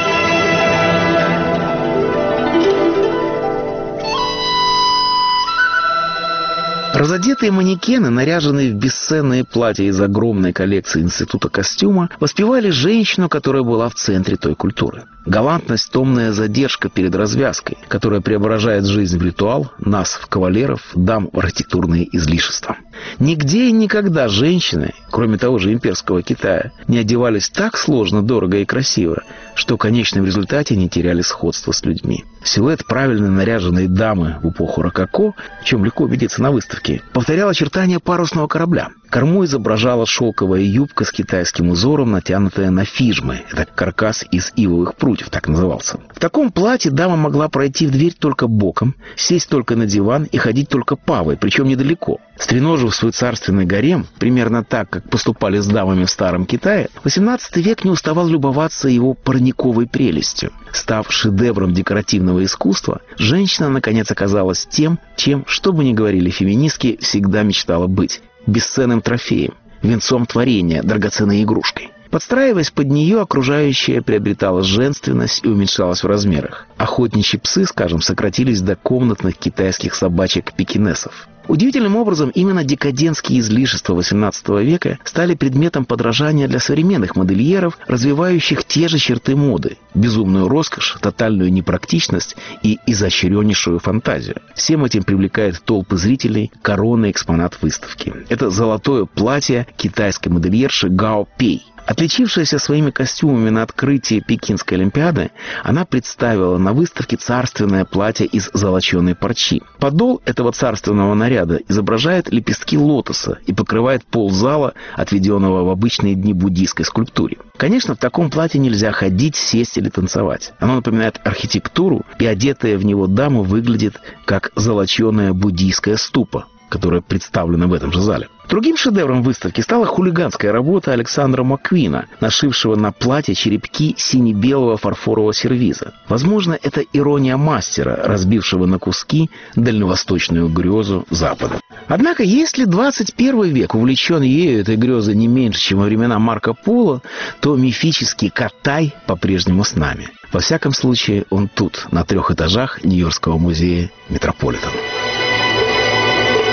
Разодетые манекены, наряженные в бесценные платья из огромной коллекции Института костюма, воспевали женщину, которая была в центре той культуры. Галантность — томная задержка перед развязкой, которая преображает жизнь в ритуал, нас в кавалеров, дам в архитектурные излишества. Нигде и никогда женщины, кроме того же имперского Китая, не одевались так сложно, дорого и красиво, что в конечном результате не теряли сходство с людьми. Силуэт правильно наряженной дамы в эпоху рококо, в чем легко убедиться на выставке, повторял очертания парусного корабля. Корму изображала шелковая юбка с китайским узором, натянутая на фижмы. Это каркас из ивовых прутьев, так назывался. В таком платье дама могла пройти в дверь только боком, сесть только на диван и ходить только павой, причем недалеко. Стреножив свой царственный гарем, примерно так, как поступали с дамами в Старом Китае, восемнадцатый век не уставал любоваться его парниковой прелестью. Став шедевром декоративного искусства, женщина, наконец, оказалась тем, чем, что бы ни говорили феминистки, всегда мечтала быть – бесценным трофеем, венцом творения, драгоценной игрушкой. Подстраиваясь под нее, окружающее приобретало женственность и уменьшалось в размерах. Охотничьи псы, скажем, сократились до комнатных китайских собачек-пекинесов. Удивительным образом, именно декадентские излишества восемнадцатого века стали предметом подражания для современных модельеров, развивающих те же черты моды – безумную роскошь, тотальную непрактичность и изощреннейшую фантазию. Всем этим привлекает толпы зрителей коронный экспонат выставки. Это золотое платье китайской модельерши Гао Пей. Отличившаяся своими костюмами на открытии Пекинской Олимпиады, она представила на выставке царственное платье из золоченой парчи. Подол этого царственного наряда изображает лепестки лотоса и покрывает пол зала, отведенного в обычные дни буддийской скульптуре. Конечно, в таком платье нельзя ходить, сесть или танцевать. Оно напоминает архитектуру, и одетая в него дама выглядит как золоченая буддийская ступа, которая представлена в этом же зале. Другим шедевром выставки стала хулиганская работа Александра Маккуина, нашившего на платье черепки сине-белого фарфорового сервиза. Возможно, это ирония мастера, разбившего на куски дальневосточную грезу Запада. Однако, если двадцать первый век увлечен ею этой грезой не меньше, чем во времена Марко Поло, то мифический Катай по-прежнему с нами. Во всяком случае, он тут, на трех этажах Нью-Йоркского музея Метрополитен.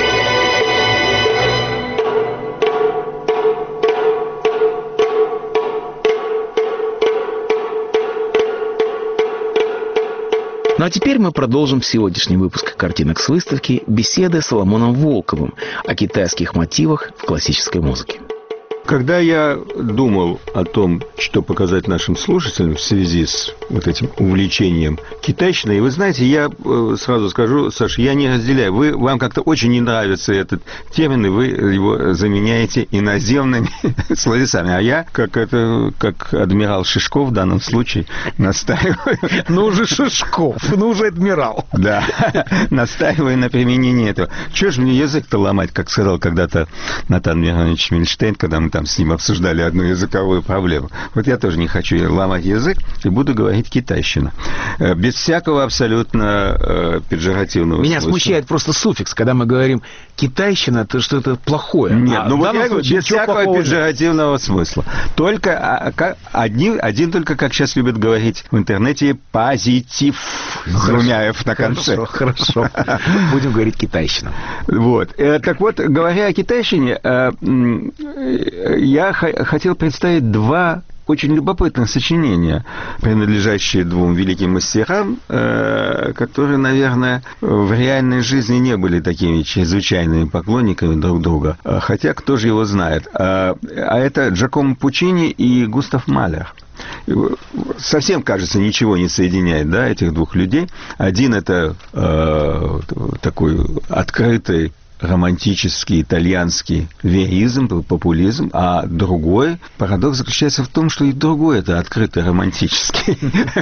Ну а теперь мы продолжим сегодняшний выпуск «Картинок с выставки» беседы с Соломоном Волковым о китайских мотивах в классической музыке. Когда я думал о том, что показать нашим слушателям в связи с вот этим увлечением китайщиной, вы знаете, я сразу скажу, Саша, я не разделяю. Вы, вам как-то очень не нравится этот термин, и вы его заменяете иноземными словесами. А я, как, это, как адмирал Шишков в данном случае, настаиваю... Ну уже Шишков, ну уже адмирал. Да, настаиваю на применении этого. Чего же мне язык-то ломать, как сказал когда-то Натан Миронович Мильштейн, когда мы там с ним обсуждали одну языковую проблему. Вот я тоже не хочу ломать язык и буду говорить китайщина. Без всякого абсолютно э, педжоративного Меня смысла. смущает просто суффикс, когда мы говорим китайщина, то что это плохое. Нет, а ну вот я говорю, без всякого педжоративного нет. смысла. Только а, как, один, один только, как сейчас любят говорить в интернете, позитив с двумя F на конце. Хорошо, хорошо. Будем говорить китайщина. Вот. Так вот, говоря о китайщине, я хотел представить два очень любопытных сочинения, принадлежащие двум великим мастерам, которые, наверное, в реальной жизни не были такими чрезвычайными поклонниками друг друга. Хотя кто же его знает. А это Джакомо Пуччини и Густав Малер. Совсем, кажется, ничего не соединяет, да, этих двух людей. Один это э, такой открытый романтический итальянский веризм, популизм, а другой парадокс заключается в том, что и другой это открытый романтический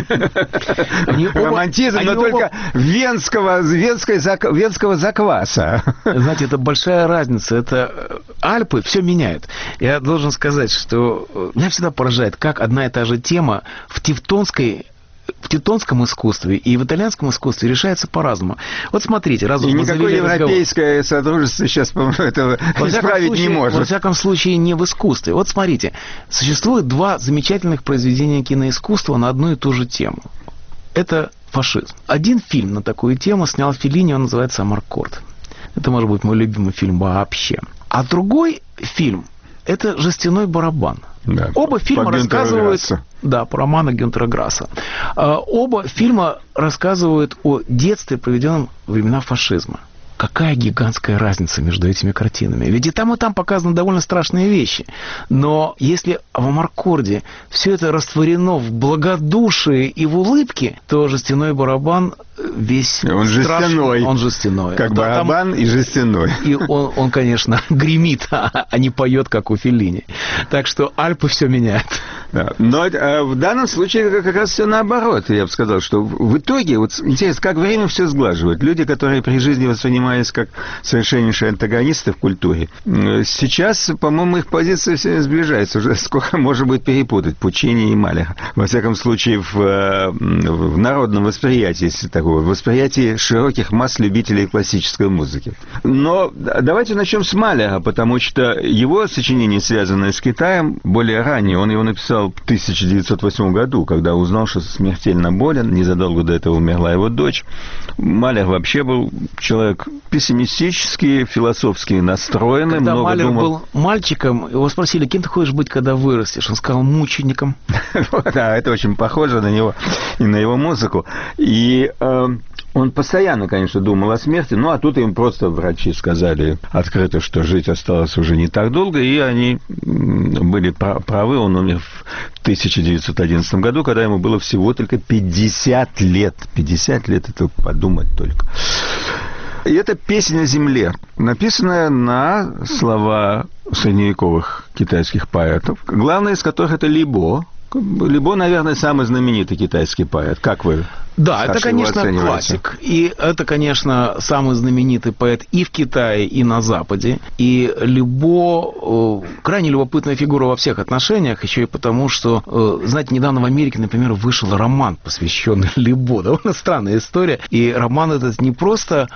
романтизм, но только венского венского закваса. Знаете, это большая разница. Это Альпы все меняют. Я должен сказать, что меня всегда поражает, как одна и та же тема в тевтонской в тевтонском искусстве и в итальянском искусстве решается по-разному. Вот смотрите, раз и никакое европейское разговор... содружество сейчас, по-моему, этого исправить случае, не может. Во всяком случае, не в искусстве. Вот смотрите, существует два замечательных произведения киноискусства на одну и ту же тему. Это фашизм. Один фильм на такую тему снял Феллини, он называется «Амаркорд». Это, может быть, мой любимый фильм вообще. А другой фильм – это «Жестяной барабан». Да, Оба фильма рассказывают... Грасса. Да, по роману Гюнтера Грасса. Оба фильма рассказывают о детстве, проведенном во времена фашизма. Какая гигантская разница между этими картинами. Ведь и там, и там показаны довольно страшные вещи. Но если в «Амаркорде» все это растворено в благодушии и в улыбке, то «Жестяной барабан» весь он страшный. Жестяной. Он жестяной. Как да, барабан там... и жестяной. И он, он конечно, гремит, а не поет, как у Феллини. Так что Альпы все меняют. Да. Но э, в данном случае как раз все наоборот. Я бы сказал, что в итоге, вот интересно, как время все сглаживает. Люди, которые при жизни воспринимались как совершеннейшие антагонисты в культуре, сейчас, по-моему, их позиции все сближаются. Уже скоро можно будет перепутать Пуччини и Малера. Во всяком случае, в, в народном восприятии, если такого, в восприятии широких масс любителей классической музыки. Но давайте начнем с Малера, потому что его сочинение, связанное с Китаем, более раннее. Он его написал в тысяча девятьсот восьмом году, когда узнал, что смертельно болен. Незадолго до этого умерла его дочь. Малер вообще был человек пессимистически, философски настроенный. Когда много Малер думал... был мальчиком, его спросили, кем ты хочешь быть, когда вырастешь? Он сказал, мучеником. Да, это очень похоже на него и на его музыку. И э, он постоянно, конечно, думал о смерти, ну, а тут им просто врачи сказали открыто, что жить осталось уже не так долго, и они были правы. Он умер в тысяча девятьсот одиннадцатом году, когда ему было всего только пятьдесят лет. пятьдесят лет, это подумать только. И это «Песня о земле», написанная на слова средневековых китайских поэтов, главный из которых это Либо. Либо, наверное, самый знаменитый китайский поэт. Как вы? Да, это, конечно, классик. И это, конечно, самый знаменитый поэт и в Китае, и на Западе. И Либо крайне любопытная фигура во всех отношениях, еще и потому, что, знаете, недавно в Америке, например, вышел роман, посвященный Либо. Довольно странная история. И роман этот не просто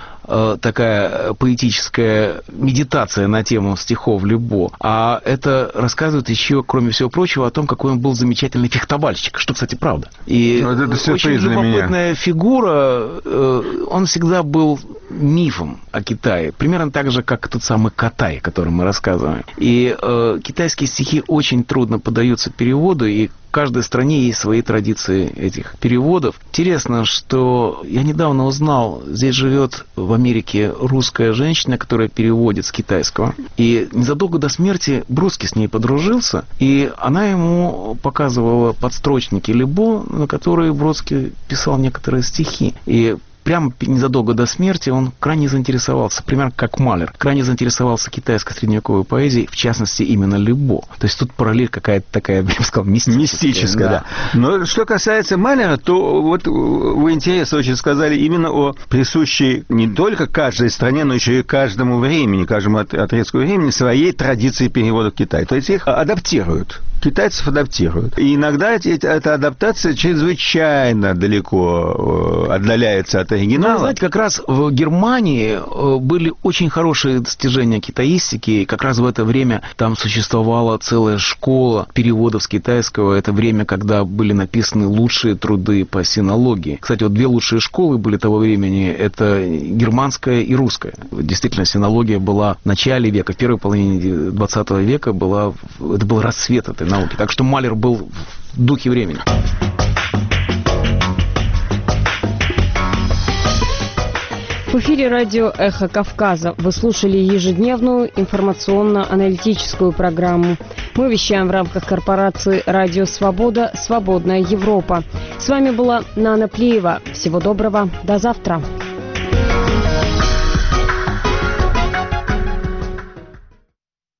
такая поэтическая медитация на тему стихов Либо, а это рассказывает еще, кроме всего прочего, о том, какой он был замечательный фехтовальщик, что, кстати, правда. И ну, это очень любопытная фигура, он всегда был мифом о Китае, примерно так же, как тот самый Катай, о котором мы рассказываем. И э, китайские стихи очень трудно поддаются переводу, и В каждой стране есть свои традиции этих переводов. Интересно, что я недавно узнал, здесь живет в Америке русская женщина, которая переводит с китайского. И незадолго до смерти Бродский с ней подружился, и она ему показывала подстрочники Либо, на которые Бродский писал некоторые стихи. И прямо незадолго до смерти он крайне заинтересовался, примерно как Малер, крайне заинтересовался китайской средневековой поэзией, в частности, именно Либо. То есть тут параллель какая-то такая, я бы сказал, мистическая. Мистическая, да. да. Но что касается Малера, то вот вы интересно очень сказали именно о присущей не только каждой стране, но еще и каждому времени, каждому отрезку времени своей традиции перевода в Китай. То есть их адаптируют. Китайцев адаптируют. И иногда эта адаптация чрезвычайно далеко отдаляется от оригинала. Ну, знаете, как раз в Германии были очень хорошие достижения китаистики, и как раз в это время там существовала целая школа переводов с китайского. Это время, когда были написаны лучшие труды по синологии. Кстати, вот две лучшие школы были того времени, это германская и русская. Действительно, синология была в начале века, в первой половине двадцатого века была, это был расцвет этой науки. Так что Малер был в духе времени. В эфире радио «Эхо Кавказа». Вы слушали ежедневную информационно-аналитическую программу. Мы вещаем в рамках корпорации «Радио Свобода. Свободная Европа». С вами была Нана Плиева. Всего доброго. До завтра.